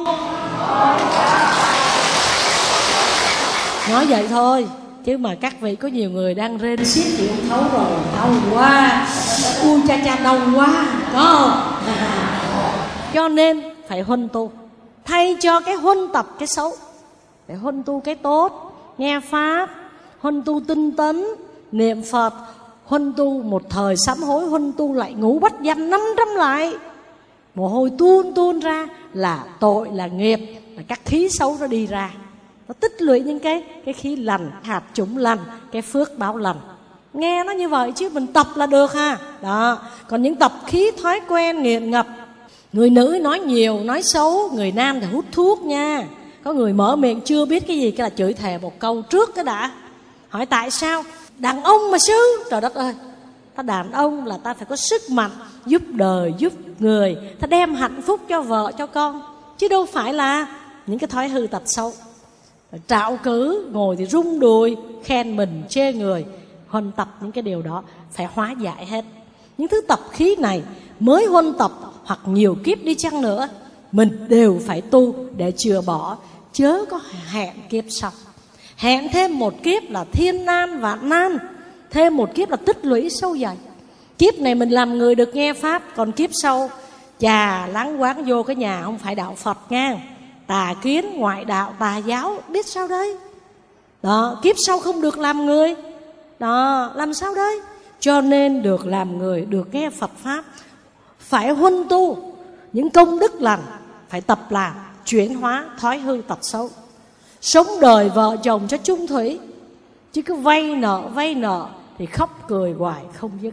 Speaker 4: Nói vậy thôi, chứ mà các vị có nhiều người đang rên xiết chịu không thấu rồi, đau quá, ui cha cha đau quá, có không? Cho nên phải huân tu. Thay cho cái huân tập cái xấu, để huân tu cái tốt, nghe pháp, huân tu tinh tấn, niệm Phật, huân tu một thời sám hối, huân tu lại ngũ bách danh năm trăm lại. Mồ hôi tuôn tuôn ra là tội, là nghiệp, là các khí xấu nó đi ra. Nó tích lũy những cái cái khí lành, hạt chủng lành, cái phước báo lành. Nghe nó như vậy chứ mình tập là được ha. Đó. Còn những tập khí thói quen nghiện ngập, người nữ nói nhiều, nói xấu, người nam thì hút thuốc nha. Có người mở miệng chưa biết cái gì cái là chửi thề một câu trước cái đã. Hỏi tại sao? Đàn ông mà sư. Trời đất ơi, ta đàn ông là ta phải có sức mạnh, giúp đời, giúp người, ta đem hạnh phúc cho vợ, cho con, chứ đâu phải là những cái thói hư tật xấu. Trạo cử, ngồi thì rung đùi, khen mình, chê người. Huân tập những cái điều đó phải hóa giải hết. Những thứ tập khí này mới huân tập hoặc nhiều kiếp đi chăng nữa, mình đều phải tu để chừa bỏ, chớ có hẹn kiếp sau. Hẹn thêm một kiếp là thiên nan vạn nan, thêm một kiếp là tích lũy sâu dày. Kiếp này mình làm người được nghe pháp, còn kiếp sau chà láng quáng vô cái nhà không phải đạo Phật nha, tà kiến, ngoại đạo, tà giáo, biết sao đây? Đó, kiếp sau không được làm người. Đó, làm sao đây? Cho nên được làm người, được nghe Phật pháp, phải huân tu những công đức lành, phải tập làm, chuyển hóa thói hư tật xấu. Sống đời vợ chồng cho chung thủy, chứ cứ vay nợ vay nợ thì khóc cười hoài không dứt.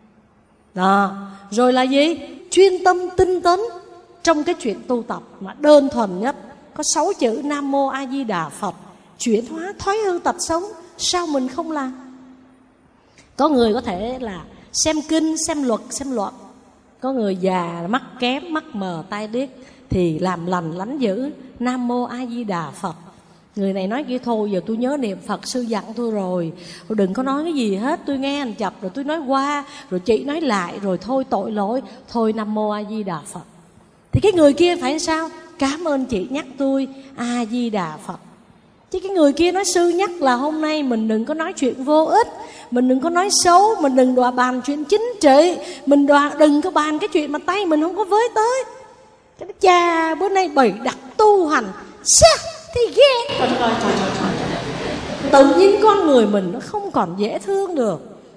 Speaker 4: Đó, rồi là gì? Chuyên tâm tinh tấn trong cái chuyện tu tập mà đơn thuần nhất, có sáu chữ Nam Mô A Di Đà Phật, chuyển hóa thói hư tật xấu. Sao mình không làm? Có người có thể là xem kinh, xem luật, xem luật. Có người già, mắt kém, mắt mờ, tai điếc thì làm lành lánh dữ Nam Mô A Di Đà Phật. Người này nói kia thôi, giờ tôi nhớ niệm Phật, sư dặn tôi rồi, tôi đừng có nói cái gì hết, tôi nghe anh chập rồi tôi nói qua, rồi chị nói lại, rồi thôi tội lỗi, thôi Nam Mô A Di Đà Phật. Thì cái người kia phải sao? Cảm ơn chị nhắc tôi A Di Đà Phật. Chứ cái người kia nói sư nhắc là hôm nay mình đừng có nói chuyện vô ích, mình đừng có nói xấu, mình đừng đòi bàn chuyện chính trị, mình đòi, đừng có bàn cái chuyện mà tay mình không có với tới. Cái đó cha bữa nay bày đặt tu hành, sao thì ghét. Trời, trời, trời, trời, trời. Tự nhiên con người mình nó không còn dễ thương được.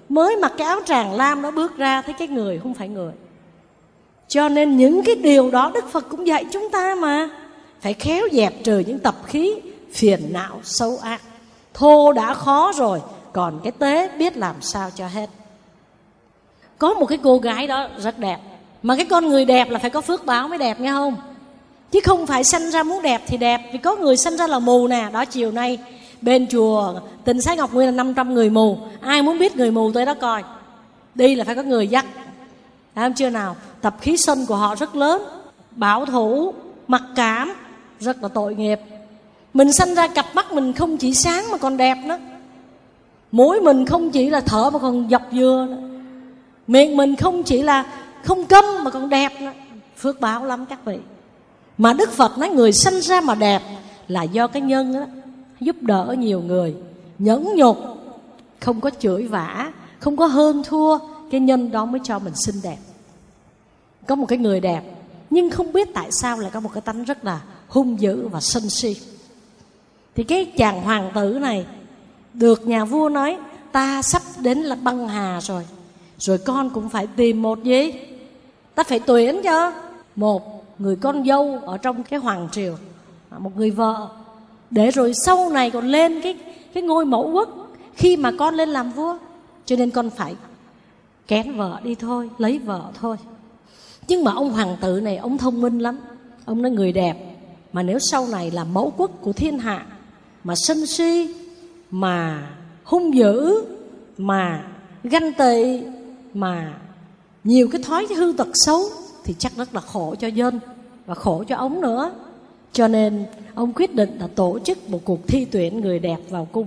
Speaker 4: mới mặc cái áo tràng lam đó bước ra thấy cái người không phải người. Cho nên những cái điều đó Đức Phật cũng dạy chúng ta mà, phải khéo dẹp trừ những tập khí phiền não xấu ác. Thô đã khó rồi, còn cái tế biết làm sao cho hết. Có một cái cô gái đó rất đẹp, mà cái con người đẹp là phải có phước báo mới đẹp nghe không? Chứ không phải sanh ra muốn đẹp thì đẹp. Vì có người sanh ra là mù nè. Đó, chiều nay bên chùa Tịnh Xá Ngọc Nguyên là năm trăm người mù. Ai muốn biết người mù tới đó coi. Đi là phải có người dắt. Thấy không chưa nào? Tập khí sân của họ rất lớn, bảo thủ, mặc cảm, rất là tội nghiệp. Mình sanh ra cặp mắt mình không chỉ sáng mà còn đẹp nữa. Mũi mình không chỉ là thở mà còn dọc dừa nữa. Miệng mình không chỉ là không câm mà còn đẹp nữa. Phước báo lắm các vị. Mà Đức Phật nói người sanh ra mà đẹp là do cái nhân đó, giúp đỡ nhiều người, nhẫn nhục, không có chửi vã, không có hơn thua. Cái nhân đó mới cho mình xinh đẹp. Có một cái người đẹp, nhưng không biết tại sao lại có một cái tánh rất là hung dữ và sân si. Thì cái chàng hoàng tử này được nhà vua nói ta sắp đến là băng hà rồi, rồi con cũng phải tìm một gì, ta phải tuyển cho một người con dâu ở trong cái hoàng triều, một người vợ, để rồi sau này còn lên cái, cái ngôi mẫu quốc khi mà con lên làm vua. Cho nên con phải kén vợ đi thôi, lấy vợ thôi. Nhưng mà ông hoàng tử này ông thông minh lắm. Ông nói người đẹp mà nếu sau này là mẫu quốc của thiên hạ, mà sân si, mà hung dữ, mà ganh tị, mà nhiều cái thói hư tật xấu, thì chắc rất là khổ cho dân và khổ cho ông nữa. Cho nên ông quyết định là tổ chức một cuộc thi tuyển người đẹp vào cung.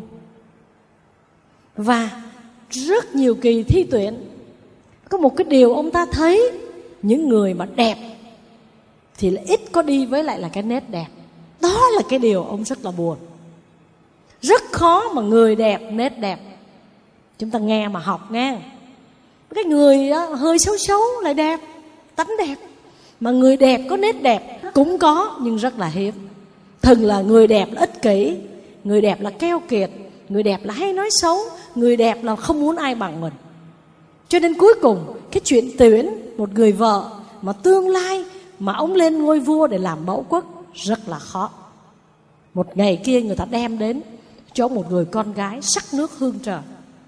Speaker 4: Và rất nhiều kỳ thi tuyển, có một cái điều ông ta thấy, những người mà đẹp thì là ít có đi với lại là cái nét đẹp. Đó là cái điều ông rất là buồn. Rất khó mà người đẹp, nét đẹp. Chúng ta nghe mà học nghe. Cái người đó hơi xấu xấu lại đẹp, tánh đẹp. Mà người đẹp có nét đẹp cũng có, nhưng rất là hiếm. Thường là người đẹp là ích kỷ, người đẹp là keo kiệt, người đẹp là hay nói xấu, người đẹp là không muốn ai bằng mình. Cho nên cuối cùng cái chuyện tuyển một người vợ mà tương lai mà ông lên ngôi vua để làm mẫu quốc rất là khó. Một ngày kia người ta đem đến cho một người con gái sắc nước hương trời.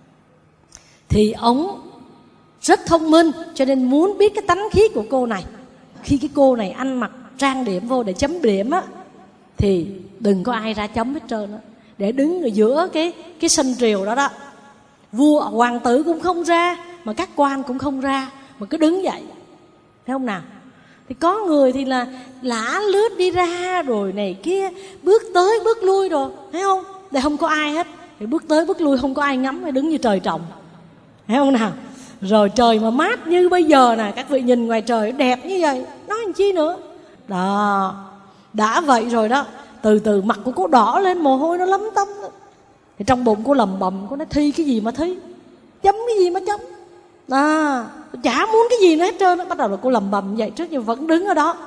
Speaker 4: Thì ông rất thông minh, cho nên muốn biết cái tánh khí của cô này. Khi cái cô này ăn mặc trang điểm vô để chấm điểm á, thì đừng có ai ra chấm hết trơn á, để đứng ở giữa cái, cái sân triều đó đó. Vua hoàng tử cũng không ra, mà các quan cũng không ra, mà cứ đứng vậy. Thấy không nào? Thì có người thì là lả lướt đi ra rồi này kia, bước tới bước lui rồi, thấy không? Để không có ai hết. Thì bước tới bước lui không có ai ngắm, hay đứng như trời trồng. Thấy không nào? Rồi trời mà mát như bây giờ nè, các vị nhìn ngoài trời đẹp như vậy, nói làm chi nữa. Đó, đã vậy rồi đó, từ từ mặt của cô đỏ lên, mồ hôi nó lấm tấm. Thì trong bụng cô lầm bầm, cô nói thi cái gì mà thi, chấm cái gì mà chấm. À, chả muốn cái gì nữa hết trơn. Bắt đầu là cô lầm bầm vậy trước, nhưng vẫn đứng ở đó.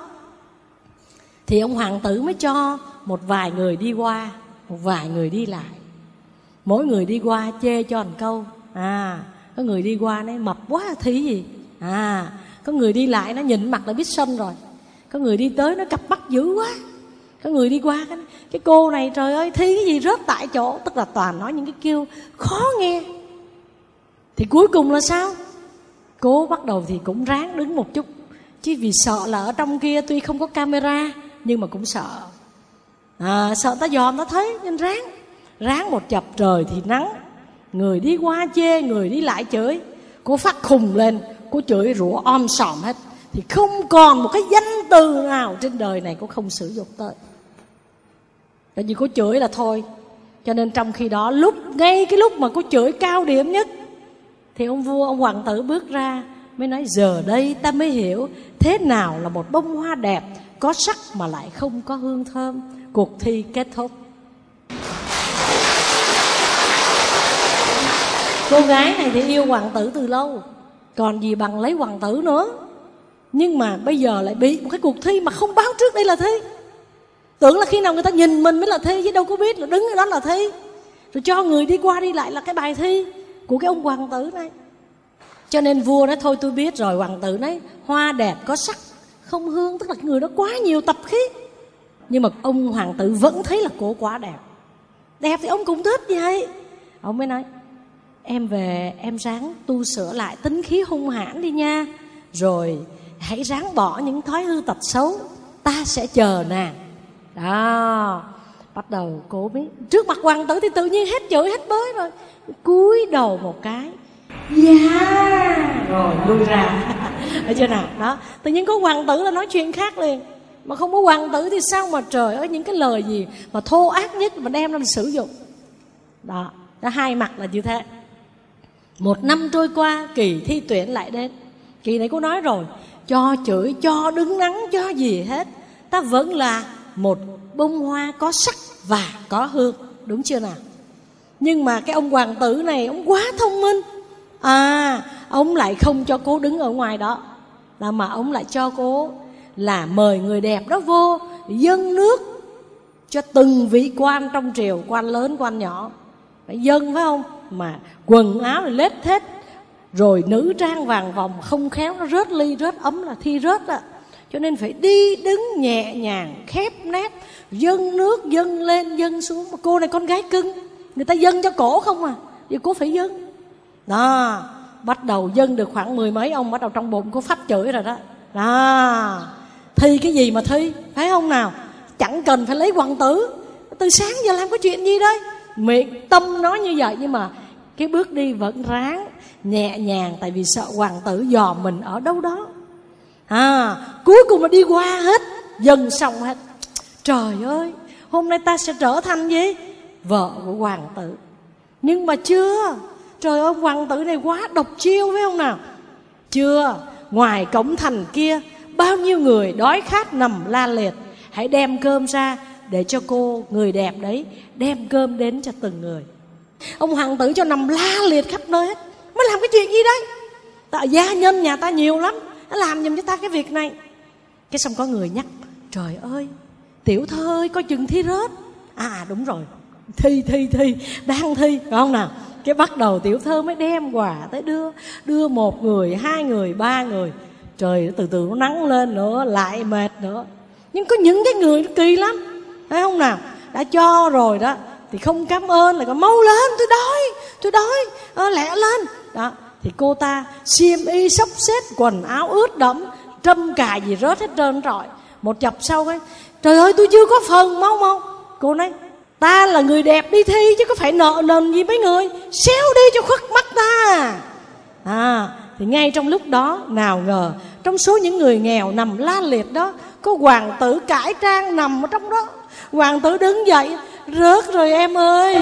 Speaker 4: Thì ông hoàng tử mới cho một vài người đi qua, một vài người đi lại. Mỗi người đi qua chê cho một câu. À, có người đi qua nói mập quá thi gì. À, có người đi lại nó nhìn mặt là biết sân rồi. Có người đi tới nó cặp mắt dữ quá. Có người đi qua cái, cái cô này trời ơi thi cái gì rớt tại chỗ. Tức là toàn nói những cái kêu khó nghe. Thì cuối cùng là sao? Cô bắt đầu thì cũng ráng đứng một chút, chứ vì sợ là ở trong kia tuy không có camera, nhưng mà cũng sợ. À, sợ ta dòm ta thấy, nên ráng. Ráng một chập trời thì nắng. Người đi qua chê, người đi lại chửi. Cô phát khùng lên, cô chửi rủa om sòm hết. Thì không còn một cái danh từ nào trên đời này cô không sử dụng tới. Tại vì cô chửi là thôi. Cho nên trong khi đó, lúc ngay cái lúc mà cô chửi cao điểm nhất, thì ông vua, ông hoàng tử bước ra mới nói giờ đây ta mới hiểu thế nào là một bông hoa đẹp, có sắc mà lại không có hương thơm. Cuộc thi kết thúc. Cô gái này thì yêu hoàng tử từ lâu, còn gì bằng lấy hoàng tử nữa. Nhưng mà bây giờ lại bị một cái cuộc thi mà không báo trước đây là thi. Tưởng là khi nào người ta nhìn mình mới là thi, chứ đâu có biết là đứng ở đó là thi. Rồi cho người đi qua đi lại là cái bài thi. của cái ông hoàng tử này. Cho nên vua nói thôi tôi biết rồi. Hoàng tử nói hoa đẹp có sắc không hương, tức là người đó quá nhiều tập khí. Nhưng mà ông hoàng tử vẫn thấy là cô quá đẹp. Đẹp thì ông cũng thích vậy. Ông mới nói em về em ráng tu sửa lại tính khí hung hãn đi nha, rồi hãy ráng bỏ những thói hư tật xấu, ta sẽ chờ nàng. Đó, bắt đầu cô biết trước mặt hoàng tử thì tự nhiên hết chửi hết bới rồi, cúi đầu một cái, dạ, rồi lui ra. Ở chưa nào? Đó, tự nhiên có hoàng tử là nói chuyện khác liền. Mà không có hoàng tử thì sao mà trời ơi, những cái lời gì mà thô ác nhất mà đem ra mà sử dụng. Đó, nó hai mặt là như thế. Một năm trôi qua, kỳ thi tuyển lại đến. Kỳ này cô nói rồi, cho chửi, cho đứng nắng, cho gì hết, ta vẫn là một bông hoa có sắc và có hương, đúng chưa nào? Nhưng mà cái ông hoàng tử này, ông quá thông minh. À, ông lại không cho cô đứng ở ngoài đó, là mà ông lại cho cô là mời người đẹp đó vô dâng nước cho từng vị quan trong triều, quan lớn quan nhỏ, phải dâng phải không? Mà quần áo là lết thết, rồi nữ trang vàng vòng, không khéo nó rớt ly rớt ấm là thi rớt á. Cho nên phải đi đứng nhẹ nhàng khép nép, dâng nước dâng lên dâng xuống. Mà cô này con gái cưng, người ta dâng cho cổ không à, giờ cô phải dâng. Đó, bắt đầu dâng được khoảng mười mấy ông, bắt đầu trong bụng cô phát chửi rồi đó. Đó, thi cái gì mà thi, phải không nào? Chẳng cần phải lấy hoàng tử, từ sáng giờ làm có chuyện gì đây? Miệng tâm nói như vậy, nhưng mà cái bước đi vẫn ráng nhẹ nhàng, tại vì sợ hoàng tử dò mình ở đâu đó. À, cuối cùng mà đi qua hết, dần xong hết. Trời ơi, hôm nay ta sẽ trở thành gì? Vợ của hoàng tử. Nhưng mà chưa. Trời ơi, hoàng tử này quá độc chiêu phải không nào? Chưa. Ngoài cổng thành kia, bao nhiêu người đói khát nằm la liệt. Hãy đem cơm ra để cho cô, người đẹp đấy, đem cơm đến cho từng người. Ông hoàng tử cho nằm la liệt khắp nơi hết. Mới làm cái chuyện gì đấy? Tại gia nhân nhà ta nhiều lắm, nó làm giùm cho ta cái việc này. Cái xong có người nhắc, trời ơi, tiểu thơ ơi, coi chừng thi rớt. À đúng rồi, thi thi thi đang thi, phải không nào? Cái bắt đầu tiểu thơ mới đem quà tới đưa. Đưa một người, hai người, ba người. Trời từ từ nó nắng lên nữa, lại mệt nữa. Nhưng có những cái người nó kỳ lắm, phải không nào? Đã cho rồi đó thì không cảm ơn, lại còn mau lên, tôi đói, tôi đói, à, lẹ lên. Đó, thì cô ta xiêm y xốc xếp, quần áo ướt đẫm, trâm cài gì rớt hết trơn trọi. Một chập sau cái, trời ơi tôi chưa có phần, mau mau. Cô nói, ta là người đẹp đi thi chứ có phải nợ nần gì mấy người, xéo đi cho khuất mắt ta. À, thì ngay trong lúc đó, nào ngờ trong số những người nghèo nằm la liệt đó, có hoàng tử cải trang nằm ở trong đó. Hoàng tử đứng dậy, rớt rồi em ơi.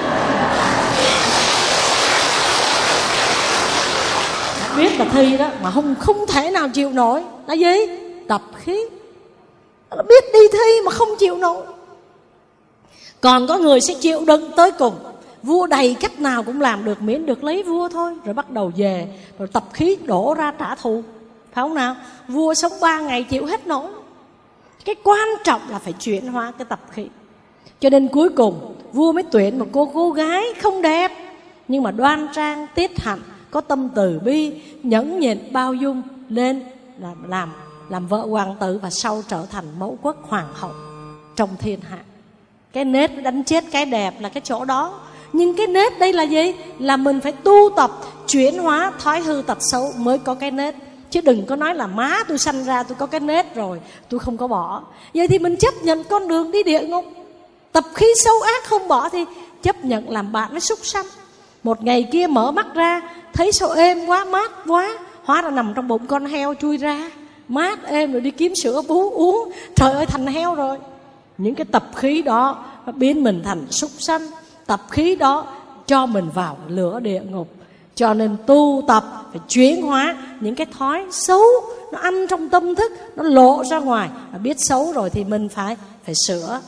Speaker 4: Biết là thi đó mà không không thể nào chịu nổi. Là gì? Tập khí. Biết đi thi mà không chịu nổi. Còn có người sẽ chịu đựng tới cùng. Vua đầy cách nào cũng làm được, miễn được lấy vua thôi. Rồi bắt đầu về, rồi tập khí đổ ra trả thù, phải không nào? Vua sống ba ngày chịu hết nổi. Cái quan trọng là phải chuyển hóa cái tập khí. Cho nên cuối cùng vua mới tuyển một cô cô gái không đẹp, nhưng mà đoan trang, tiết hạnh, có tâm từ bi, nhẫn nhịn, bao dung lên làm làm làm vợ hoàng tử, và sau trở thành mẫu quốc hoàng hậu trong thiên hạ. Cái nết đánh chết cái đẹp là cái chỗ đó. Nhưng cái nết đây là gì? Là mình phải tu tập chuyển hóa thói hư tật xấu mới có cái nết. Chứ đừng có nói là má tôi sanh ra tôi có cái nết rồi, tôi không có bỏ. Vậy thì mình chấp nhận con đường đi địa ngục. Tập khí xấu ác không bỏ thì chấp nhận làm bạn với súc sanh. Một ngày kia mở mắt ra, thấy sao êm quá, mát quá, hóa ra nằm trong bụng con heo chui ra. Mát êm rồi đi kiếm sữa bú uống, trời ơi thành heo rồi. Những cái tập khí đó nó biến mình thành súc sanh. Tập khí đó cho mình vào lửa địa ngục. Cho nên tu tập phải chuyển hóa những cái thói xấu nó ăn trong tâm thức, nó lộ ra ngoài. Mà biết xấu rồi thì mình phải phải sửa.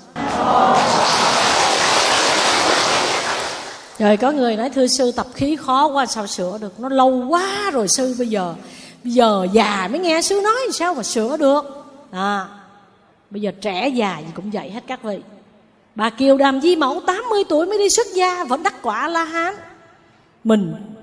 Speaker 4: Rồi có người nói, thưa sư, tập khí khó quá sao sửa được, nó lâu quá rồi sư, bây giờ bây giờ già mới nghe sư nói sao mà sửa được. À, bây giờ trẻ già gì cũng vậy hết các vị. Bà Kiều Đàm Di Mẫu tám mươi tuổi mới đi xuất gia, vẫn đắc quả La Hán. Mình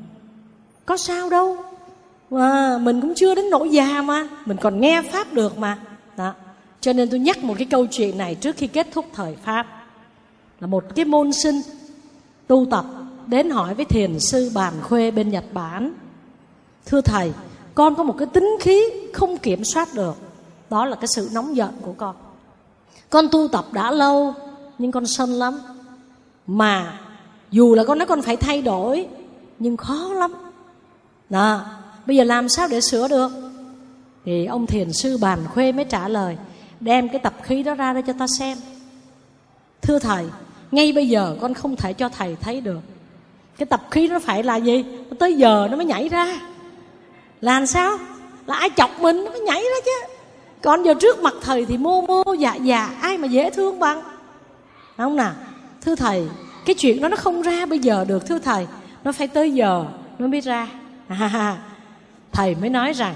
Speaker 4: có sao đâu, mà mình cũng chưa đến nỗi già mà, mình còn nghe Pháp được mà. Đó. Cho nên tôi nhắc một cái câu chuyện này trước khi kết thúc thời Pháp. Là một cái môn sinh tu tập đến hỏi với thiền sư Bàn Khuê bên Nhật Bản: thưa thầy, con có một cái tính khí không kiểm soát được, đó là cái sự nóng giận của con. Con tu tập đã lâu nhưng con sân lắm, mà dù là con nói con phải thay đổi nhưng khó lắm. Đó, bây giờ làm sao để sửa được? Thì ông thiền sư Bàn Khuê mới trả lời, đem cái tập khí đó ra đây cho ta xem. Thưa thầy, ngay bây giờ con không thể cho thầy thấy được. Cái tập khí nó phải là gì? Nó tới giờ nó mới nhảy ra. Là làm sao? Là ai chọc mình nó mới nhảy ra chứ. Còn giờ trước mặt thầy thì mô mô dạ dạ, ai mà dễ thương bằng. Đúng không nào? Thưa thầy, cái chuyện đó nó không ra bây giờ được thưa thầy, nó phải tới giờ nó mới ra. À, thầy mới nói rằng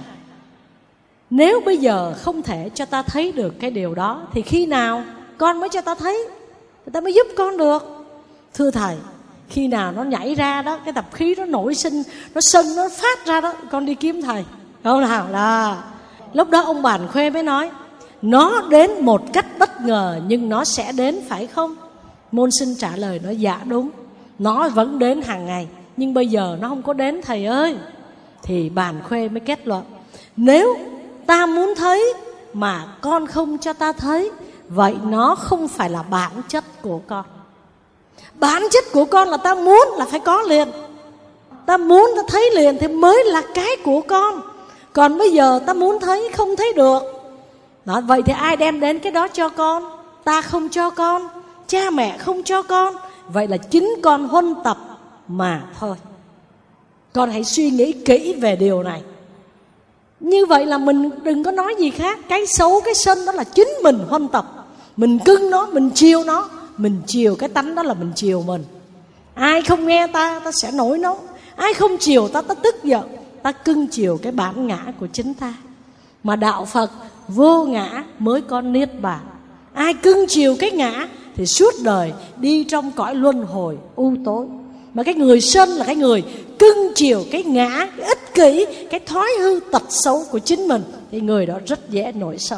Speaker 4: nếu bây giờ không thể cho ta thấy được cái điều đó thì khi nào con mới cho ta thấy, người ta mới giúp con được. Thưa thầy, khi nào nó nhảy ra đó, cái tập khí nó nổi sinh, nó sân, nó phát ra đó, con đi kiếm thầy. Không nào là lúc đó ông Bàn Khuê mới nói, nó đến một cách bất ngờ nhưng nó sẽ đến phải không? Môn sinh trả lời nói dạ đúng, nó vẫn đến hàng ngày nhưng bây giờ nó không có đến thầy ơi. Thì Bàn Khuê mới kết luận, nếu ta muốn thấy mà con không cho ta thấy, vậy nó không phải là bản chất của con. Bản chất của con là ta muốn là phải có liền, ta muốn ta thấy liền thì mới là cái của con. Còn bây giờ ta muốn thấy không thấy được đó, vậy thì ai đem đến cái đó cho con? Ta không cho con, cha mẹ không cho con, vậy là chính con huân tập mà thôi. Con hãy suy nghĩ kỹ về điều này. Như vậy là mình đừng có nói gì khác. Cái xấu, cái sân đó là chính mình huân tập. Mình cưng nó, mình chiều nó. Mình chiều cái tánh đó là mình chiều mình. Ai không nghe ta, ta sẽ nổi nóng. Ai không chiều ta, ta tức giận. Ta cưng chiều cái bản ngã của chính ta. Mà đạo Phật vô ngã mới có niết bàn. Ai cưng chiều cái ngã thì suốt đời đi trong cõi luân hồi u tối. Mà cái người sân là cái người cưng chiều cái ngã, cái ích kỷ, cái thói hư tật xấu của chính mình, thì người đó rất dễ nổi sân.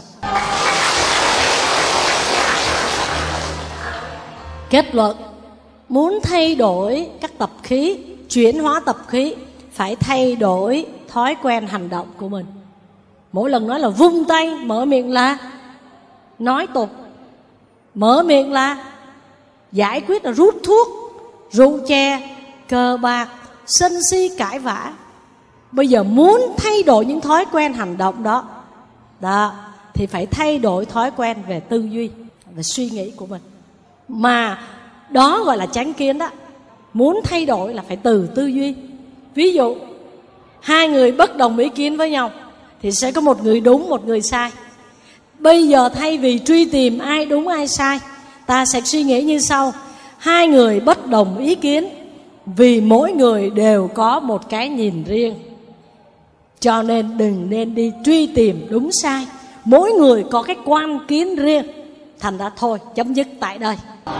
Speaker 4: Kết luận, muốn thay đổi các tập khí, chuyển hóa tập khí, phải thay đổi thói quen hành động của mình. Mỗi lần nói là vung tay, mở miệng là nói tục, mở miệng là giải quyết, là rút thuốc, rượu chè, cờ bạc, sân si cãi vã. Bây giờ muốn thay đổi những thói quen hành động đó, đó thì phải thay đổi thói quen về tư duy, về suy nghĩ của mình. Mà đó gọi là chánh kiến đó. Muốn thay đổi là phải từ tư duy. Ví dụ hai người bất đồng ý kiến với nhau thì sẽ có một người đúng, một người sai. Bây giờ thay vì truy tìm ai đúng ai sai, ta sẽ suy nghĩ như sau: hai người bất đồng ý kiến vì mỗi người đều có một cái nhìn riêng, cho nên đừng nên đi truy tìm đúng sai. Mỗi người có cái quan kiến riêng. Thành ra thôi, chấm dứt tại đây.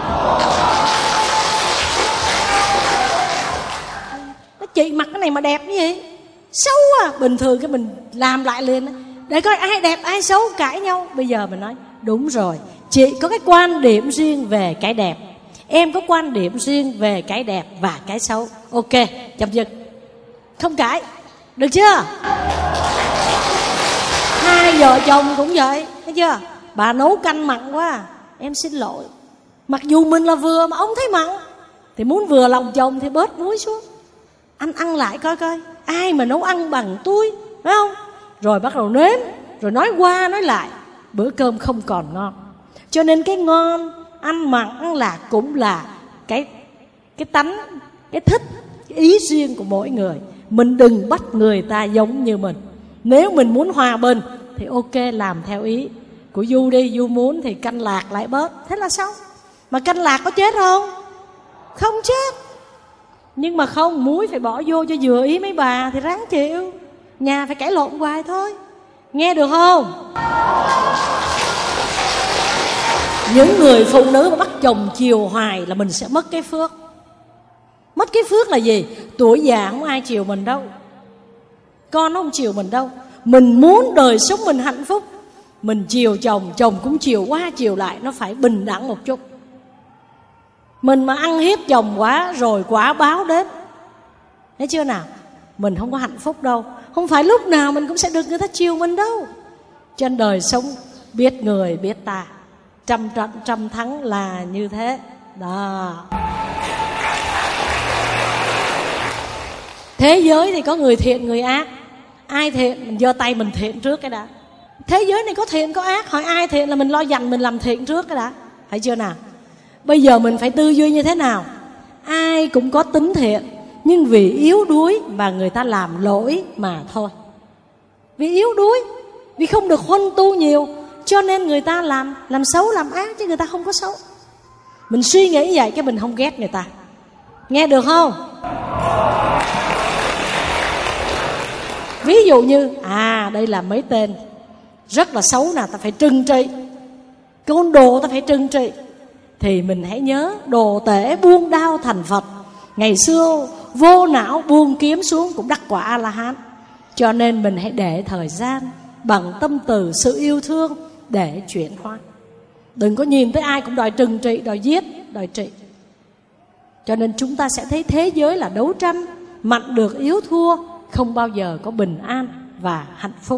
Speaker 4: Nó chị mặc cái này mà đẹp như vậy, xấu à. Bình thường cái mình làm lại liền để coi ai đẹp ai xấu, cãi nhau. Bây giờ mình nói đúng rồi, chị có cái quan điểm riêng về cái đẹp, em có quan điểm riêng về cái đẹp và cái xấu. Ok, chấm dứt, không cãi, được chưa? Hai vợ chồng cũng vậy, thấy chưa? Bà nấu canh mặn quá, em xin lỗi. Mặc dù mình là vừa mà ông thấy mặn, thì muốn vừa lòng chồng thì bớt muối xuống. Anh ăn lại coi coi, ai mà nấu ăn bằng tôi, phải không? Rồi bắt đầu nếm, rồi nói qua nói lại, bữa cơm không còn ngon. Cho nên cái ngon, ăn mặn, ăn lạc cũng là cái, cái tánh, cái thích, cái ý riêng của mỗi người. Mình đừng bắt người ta giống như mình. Nếu mình muốn hòa bình thì ok, làm theo ý của Du đi. Du muốn thì canh lạc lại bớt, thế là xong. Mà canh lạc có chết không? Không chết. Nhưng mà không, muối phải bỏ vô cho vừa ý mấy bà thì ráng chịu. Nhà phải cãi lộn hoài thôi. Nghe được không? Những người phụ nữ mà bắt chồng chiều hoài là mình sẽ mất cái phước. Mất cái phước là gì? Tuổi già không ai chiều mình đâu. Con nó không chiều mình đâu. Mình muốn đời sống mình hạnh phúc, mình chiều chồng, chồng cũng chiều qua chiều lại, nó phải bình đẳng một chút. Mình mà ăn hiếp chồng quá rồi quả báo đến, thấy chưa nào? Mình không có hạnh phúc đâu. Không phải lúc nào mình cũng sẽ được người ta chiều mình đâu. Trên đời sống biết người biết ta, trăm trận trăm thắng là như thế đó. Thế giới thì có người thiện người ác. Ai thiện mình giơ tay mình thiện trước cái đã. Thế giới này có thiện có ác, hỏi ai thiện là mình lo dành mình làm thiện trước cái đã. Phải chưa nào? Bây giờ mình phải tư duy như thế nào? Ai cũng có tính thiện, nhưng vì yếu đuối mà người ta làm lỗi mà thôi. Vì yếu đuối, vì không được huân tu nhiều, cho nên người ta làm làm xấu làm ác, chứ người ta không có xấu. Mình suy nghĩ vậy cái mình không ghét người ta. Nghe được không? Ví dụ như à đây là mấy tên rất là xấu nào, ta phải trừng trị. Côn đồ ta phải trừng trị. Thì mình hãy nhớ đồ tể buông đao thành Phật. Ngày xưa vô não buông kiếm xuống cũng đắc quả A-la-hán. Cho nên mình hãy để thời gian bằng tâm từ sự yêu thương để chuyển hóa. Đừng có nhìn tới ai cũng đòi trừng trị, đòi giết, đòi trị. Cho nên chúng ta sẽ thấy thế giới là đấu tranh, mạnh được yếu thua, không bao giờ có bình an và hạnh phúc.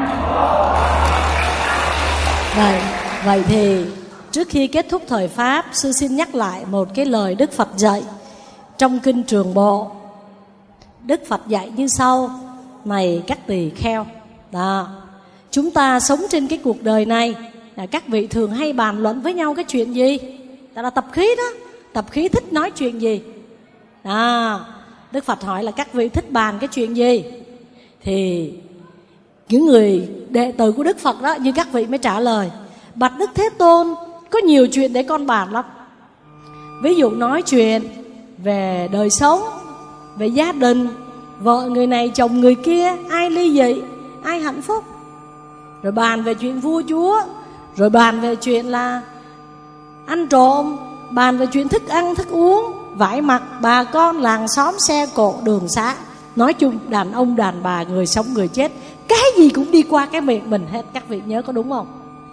Speaker 4: Vậy, vậy thì trước khi kết thúc thời Pháp, sư xin nhắc lại một cái lời Đức Phật dạy trong Kinh Trường Bộ. Đức Phật dạy như sau: này các tỳ kheo, đó, chúng ta sống trên cái cuộc đời này, các vị thường hay bàn luận với nhau cái chuyện gì? Đó là tập khí đó. Tập khí thích nói chuyện gì? Đó, Đức Phật hỏi là các vị thích bàn cái chuyện gì? Thì những người đệ tử của Đức Phật đó, như các vị mới trả lời: bạch Đức Thế Tôn, có nhiều chuyện để con bàn lắm. Ví dụ nói chuyện về đời sống, về gia đình, vợ người này chồng người kia, ai ly dị, ai hạnh phúc. Rồi bàn về chuyện vua chúa, rồi bàn về chuyện là ăn trộm, bàn về chuyện thức ăn, thức uống, vải mặc, bà con, làng xóm, xe cộ, đường xá. Nói chung đàn ông, đàn bà, người sống, người chết, cái gì cũng đi qua cái miệng mình hết. Các vị nhớ có đúng không?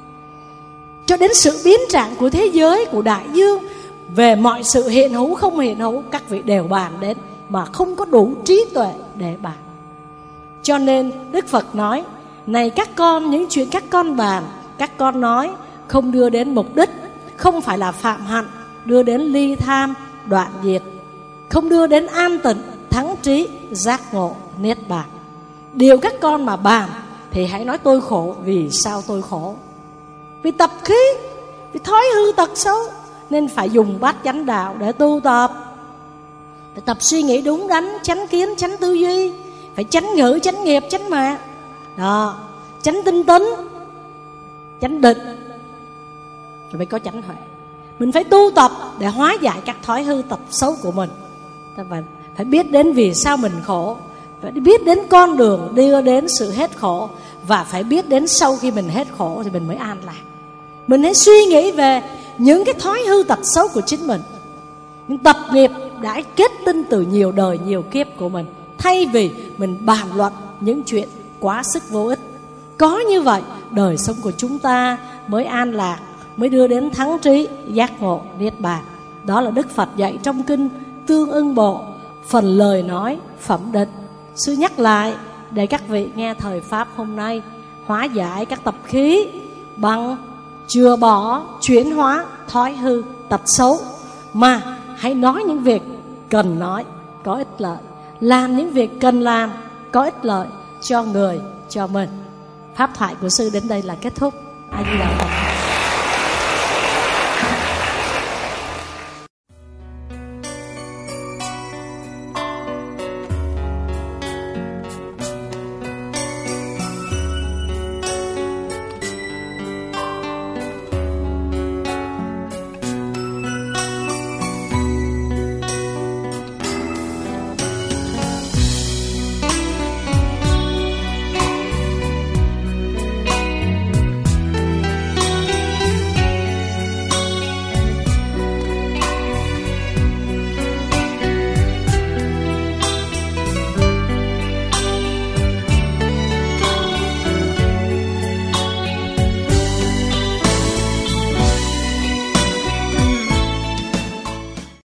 Speaker 4: Cho đến sự biến trạng của thế giới, của đại dương, về mọi sự hiện hữu không hiện hữu, các vị đều bàn đến, mà không có đủ trí tuệ để bàn. Cho nên Đức Phật nói: này các con, những chuyện các con bàn, các con nói không đưa đến mục đích, không phải là phạm hạnh, đưa đến ly tham, đoạn diệt, không đưa đến an tịnh, thắng trí, giác ngộ, niết bàn. Điều các con mà bàn thì hãy nói tôi khổ. Vì sao tôi khổ? Vì tập khí, vì thói hư tật xấu, nên phải dùng bát chánh đạo để tu tập. Phải tập suy nghĩ đúng đắn, chánh kiến, chánh tư duy, phải chánh ngữ, chánh nghiệp, chánh mạng đó, chánh tinh tấn, chánh định, rồi mới có chánh huệ. Mình phải tu tập để hóa giải các thói hư tật xấu của mình. Và phải biết đến vì sao mình khổ, phải biết đến con đường đưa đến sự hết khổ, và phải biết đến sau khi mình hết khổ thì mình mới an lạc. Mình hãy suy nghĩ về những cái thói hư tật xấu của chính mình, những tập nghiệp đã kết tinh từ nhiều đời nhiều kiếp của mình, thay vì mình bàn luận những chuyện quá sức vô ích. Có như vậy đời sống của chúng ta mới an lạc, mới đưa đến thắng trí, giác ngộ, niết bàn. Đó là Đức Phật dạy trong Kinh Tương Ưng Bộ, phần lời nói phẩm định. Sư nhắc lại để các vị nghe thời Pháp hôm nay hóa giải các tập khí bằng chừa bỏ, chuyển hóa thói hư tật xấu, mà hãy nói những việc cần nói, có ích lợi, làm những việc cần làm, có ích lợi cho người, cho mình. Pháp thoại của sư đến đây là kết thúc. A Di Đà Phật.